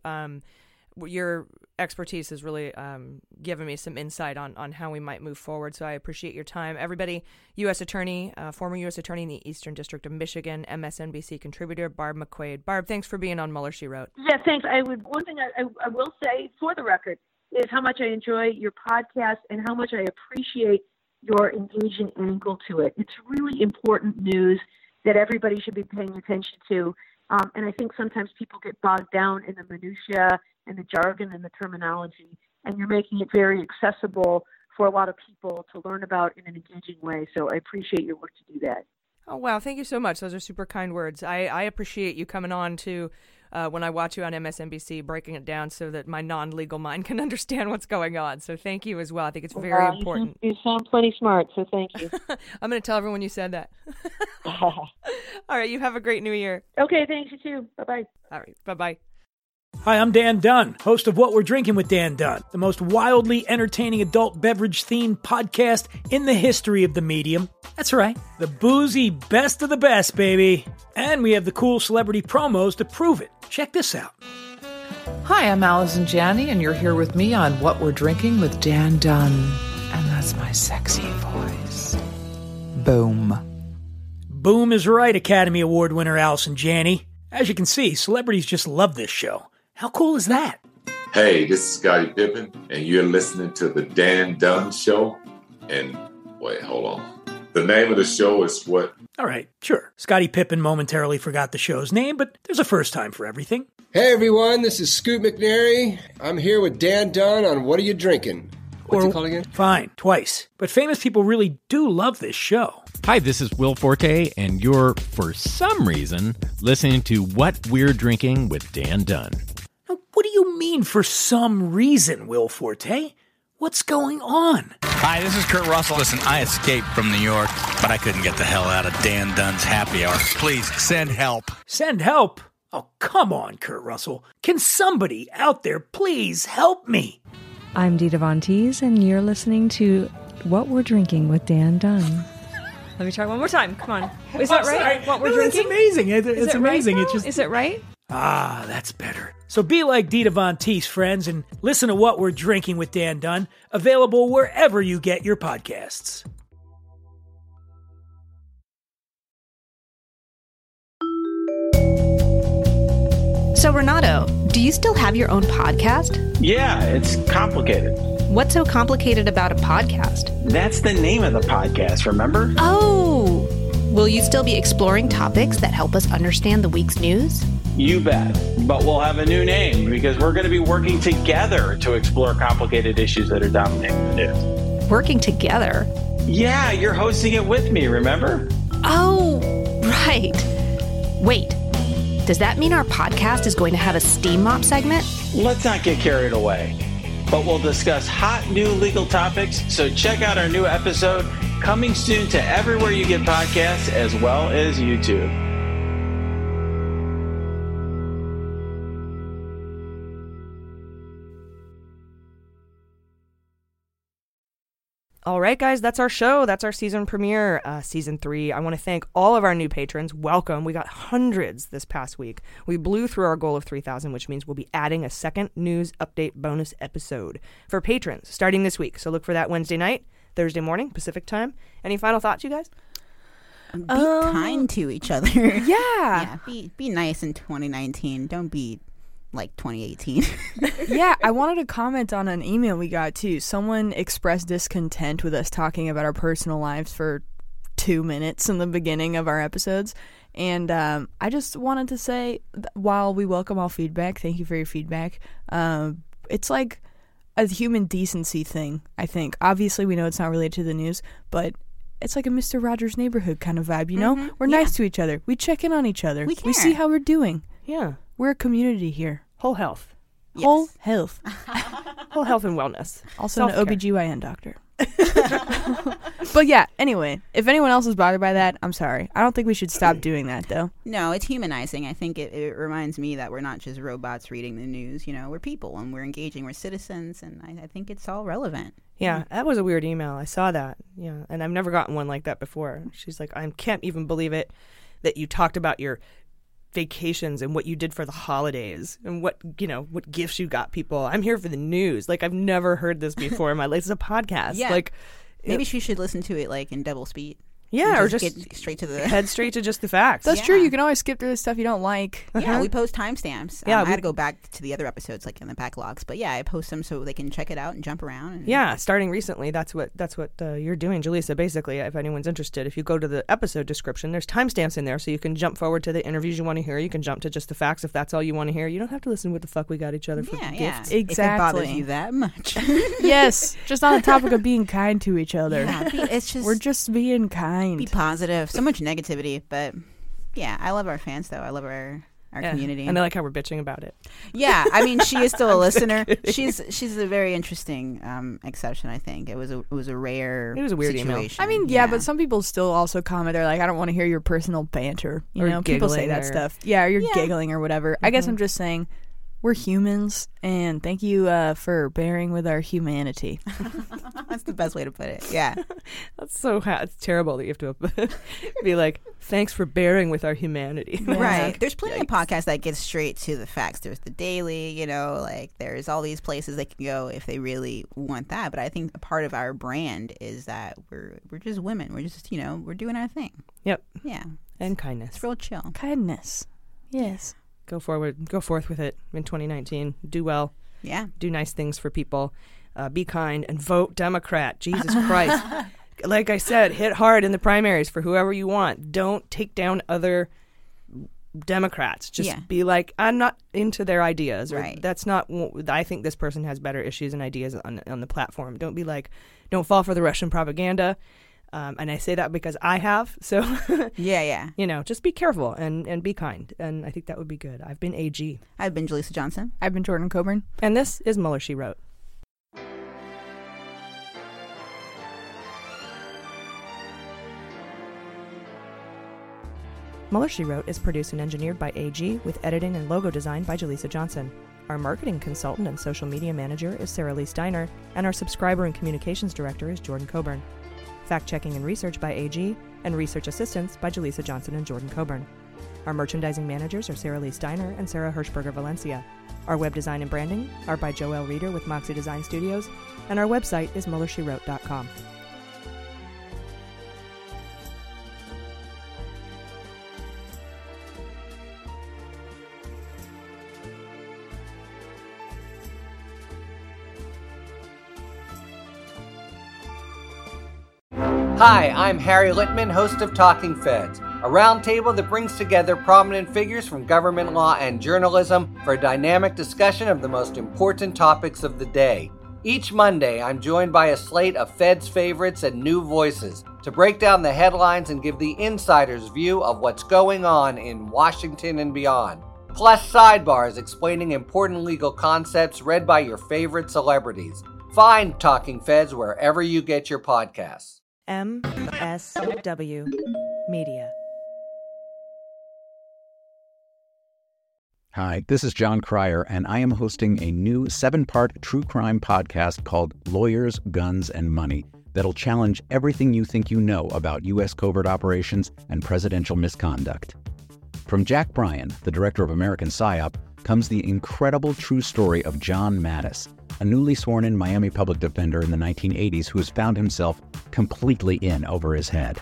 Your expertise has really given me some insight on how we might move forward, so I appreciate your time. Everybody, U.S. Attorney, former U.S. Attorney in the Eastern District of Michigan, MSNBC contributor, Barb McQuade. Barb, thanks for being on Mueller, She Wrote.
Yeah, thanks. One thing I will say, for the record, is how much I enjoy your podcast and how much I appreciate your engaging angle to it. It's really important news that everybody should be paying attention to. And I think sometimes people get bogged down in the minutia and the jargon and the terminology, and you're making it very accessible for a lot of people to learn about in an engaging way. So I appreciate your work to do that.
Oh, wow. Thank you so much. Those are super kind words. I appreciate you coming on to, when I watch you on MSNBC, breaking it down so that my non-legal mind can understand what's going on. So thank you as well. I think it's very important.
You sound plenty smart, so thank you.
I'm going to tell everyone you said that. All right. You have a great new year.
Okay. Thanks. You too. Bye-bye.
All right. Bye-bye.
Hi, I'm Dan Dunn, host of What We're Drinking with Dan Dunn, the most wildly entertaining adult beverage-themed podcast in the history of the medium. That's right, the boozy best of the best, baby. And we have the cool celebrity promos to prove it. Check this out.
Hi, I'm Allison Janney, and you're here with me on What We're Drinking with Dan Dunn. And that's my sexy voice. Boom.
Boom is right, Academy Award winner Allison Janney. As you can see, celebrities just love this show. How cool is that?
Hey, this is Scottie Pippen, and you're listening to the Dan Dunn Show. And wait, hold on. The name of the show is what?
All right, sure. Scottie Pippen momentarily forgot the show's name, but there's a first time for everything.
Hey, everyone, this is Scoot McNairy. I'm here with Dan Dunn on What Are You Drinking? What's it called again?
Fine, twice. But famous people really do love this show.
Hi, this is Will Forte, and you're, for some reason, listening to What We're Drinking with Dan Dunn.
Now, what do you mean, for some reason, Will Forte? What's going on?
Hi, this is Kurt Russell. Listen, I escaped from New York, but I couldn't get the hell out of Dan Dunn's happy hour. Please, send help.
Send help? Oh, come on, Kurt Russell. Can somebody out there please help me?
I'm Dita Von Teese, and you're listening to What We're Drinking with Dan Dunn. Let me try one more time. Come on. Is that right?
Sorry.
What we're drinking?
It's amazing. It's amazing.
Right,
it's just.
Is it right?
Ah, that's better. So be like Dita Von Teese, friends, and listen to What We're Drinking with Dan Dunn, available wherever you get your podcasts.
So, Renato, do you still have your own podcast?
Yeah, it's complicated.
What's so complicated about a podcast?
That's the name of the podcast, remember?
Oh! Will you still be exploring topics that help us understand the week's news?
You bet. But we'll have a new name because we're going to be working together to explore complicated issues that are dominating the news.
Working together?
Yeah, you're hosting it with me, remember?
Oh, right. Wait. Does that mean our podcast is going to have a steam mop segment?
Let's not get carried away. But we'll discuss hot new legal topics, so check out our new episode coming soon to everywhere you get podcasts as well as YouTube.
All right, guys, that's our show. That's our season premiere, season 3. I want to thank all of our new patrons. Welcome. We got hundreds this past week. We blew through our goal of 3,000, which means we'll be adding a second news update bonus episode for patrons starting this week. So look for that Wednesday night, Thursday morning, Pacific time. Any final thoughts, you guys?
Be kind to each other.
Yeah.
Be nice in 2019. Don't be like 2018.
Yeah, I wanted to comment on an email we got too. Someone expressed discontent with us talking about our personal lives for 2 minutes in the beginning of our episodes. And I just wanted to say, while we welcome all feedback, thank you for your feedback. It's like a human decency thing, I think. Obviously, we know it's not related to the news, but it's like a Mr. Rogers' Neighborhood kind of vibe, you know?
Mm-hmm.
We're nice to each other. We check in on each other. We see how we're doing.
Yeah.
We're a community here.
Whole health.
Yes.
Whole health.
Whole health and wellness.
Also an OBGYN doctor. But yeah, anyway, if anyone else is bothered by that, I'm sorry. I don't think we should stop doing that, though.
No, it's humanizing. I think it reminds me that we're not just robots reading the news. You know, we're people and we're engaging. We're citizens, and I think it's all relevant.
Yeah, that was a weird email. I saw that. Yeah, and I've never gotten one like that before. She's like, I can't even believe it that you talked about your vacations and what you did for the holidays and what gifts you got people. I'm here for the news. Like, I've never heard this before in my life. It's a podcast.
Yeah.
Like,
maybe she should listen to it like in double speed.
Yeah, or just
get straight to the
head straight to just the facts.
That's true. You can always skip through the stuff you don't like.
Yeah, we post timestamps.
Yeah,
I had to go back to the other episodes, like in the backlogs. But yeah, I post them so they can check it out and jump around. And
yeah, starting recently, that's what you're doing, Jaleesa. Basically, if anyone's interested, if you go to the episode description, there's timestamps in there, so you can jump forward to the interviews you want to hear. You can jump to just the facts if that's all you want to hear. You don't have to listen to what the fuck we got each other for gifts.
Exactly.
If it bothers you that much.
Yes, just on the topic of being kind to each other.
Yeah, it's just
we're just being kind.
Be positive. So much negativity, but yeah, I love our fans though. I love our community,
and I like how we're bitching about it.
Yeah, I mean, she is still a listener. She's a very interesting exception. I think it was a rare.
It was a weird
situation.
I mean, yeah, but some people still also comment. They're like, I don't want to hear your personal banter. You know, people say that stuff. Yeah, or you're giggling or whatever. I guess I'm just saying, we're humans, and thank you for bearing with our humanity.
That's the best way to put it. Yeah.
That's it's terrible that you have to be like, thanks for bearing with our humanity.
Right. There's plenty of podcasts that get straight to the facts. There's The Daily, like there's all these places they can go if they really want that. But I think a part of our brand is that we're just women. We're just, we're doing our thing.
Yep.
Yeah.
And kindness.
It's real chill.
Kindness. Yes.
Go forth with it in 2019. Do well.
Yeah.
Do nice things for people. Be kind and vote Democrat. Jesus Christ. Like I said, hit hard in the primaries for whoever you want. Don't take down other Democrats. Just be like, I'm not into their ideas. Or that's not, I think this person has better issues and ideas on the platform. Don't be like, don't fall for the Russian propaganda. And I say that because I have. So,
yeah.
Just be careful and be kind. And I think that would be good. I've been AG.
I've been Jaleesa Johnson.
I've been Jordan Coburn.
And this is Mueller, She Wrote. Mueller, She Wrote is produced and engineered by AG with editing and logo design by Jaleesa Johnson. Our marketing consultant and social media manager is Sarah Lee Steiner, and our subscriber and communications director is Jordan Coburn. Fact-checking and research by AG, and research assistance by Jaleesa Johnson and Jordan Coburn. Our merchandising managers are Sarah Lee Steiner and Sarah Hirschberger Valencia. Our web design and branding are by Joelle Reeder with Moxie Design Studios, and our website is MuellerSheWrote.com.
Hi, I'm Harry Littman, host of Talking Feds, a roundtable that brings together prominent figures from government law and journalism for a dynamic discussion of the most important topics of the day. Each Monday, I'm joined by a slate of Feds favorites and new voices to break down the headlines and give the insider's view of what's going on in Washington and beyond. Plus sidebars explaining important legal concepts read by your favorite celebrities. Find Talking Feds wherever you get your podcasts.
MSW Media.
Hi, this is John Cryer, and I am hosting a new 7-part true crime podcast called Lawyers, Guns, and Money that'll challenge everything you think you know about U.S. covert operations and presidential misconduct. From Jack Bryan, the director of American PSYOP, comes the incredible true story of John Mattis, a newly sworn-in Miami public defender in the 1980s who has found himself completely in over his head.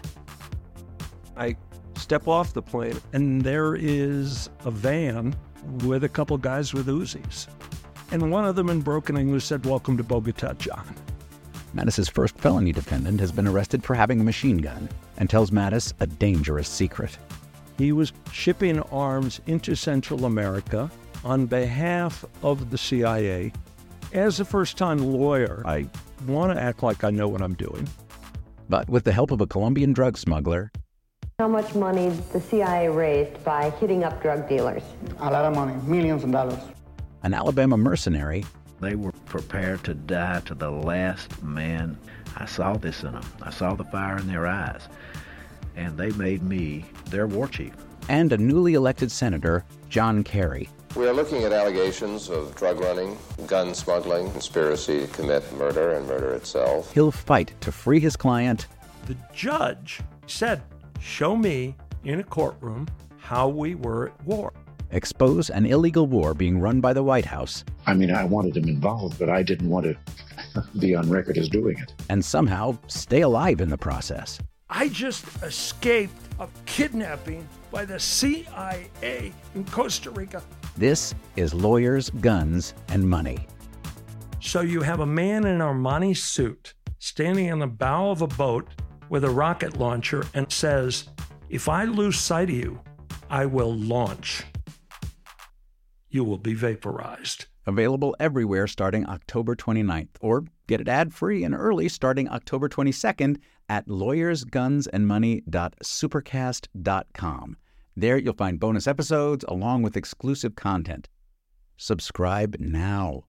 I step off the plane, and there is a van with a couple guys with Uzis. And one of them in broken English said, "Welcome to Bogota, John."
Mattis's first felony defendant has been arrested for having a machine gun and tells Mattis a dangerous secret.
He was shipping arms into Central America on behalf of the CIA. As a first-time lawyer, I want to act like I know what I'm doing.
But with the help of a Colombian drug smuggler,
how much money the CIA raised by hitting up drug dealers?
A lot of money, millions of dollars.
An Alabama mercenary,
they were prepared to die to the last man. I saw this in them. I saw the fire in their eyes. And they made me their war chief.
And a newly elected senator, John Kerry.
We are looking at allegations of drug running, gun smuggling, conspiracy to commit murder and murder itself.
He'll fight to free his client.
The judge said, "Show me in a courtroom how we were at war."
Expose an illegal war being run by the White House.
I mean, I wanted him involved, but I didn't want to be on record as doing it.
And somehow stay alive in the process.
I just escaped a kidnapping by the CIA in Costa Rica.
This is Lawyers, Guns, and Money.
So you have a man in an Armani suit standing in the bow of a boat with a rocket launcher and says, "If I lose sight of you, I will launch. You will be vaporized."
Available everywhere starting October 29th, or get it ad-free and early starting October 22nd at lawyersgunsandmoney.supercast.com. There you'll find bonus episodes along with exclusive content. Subscribe now.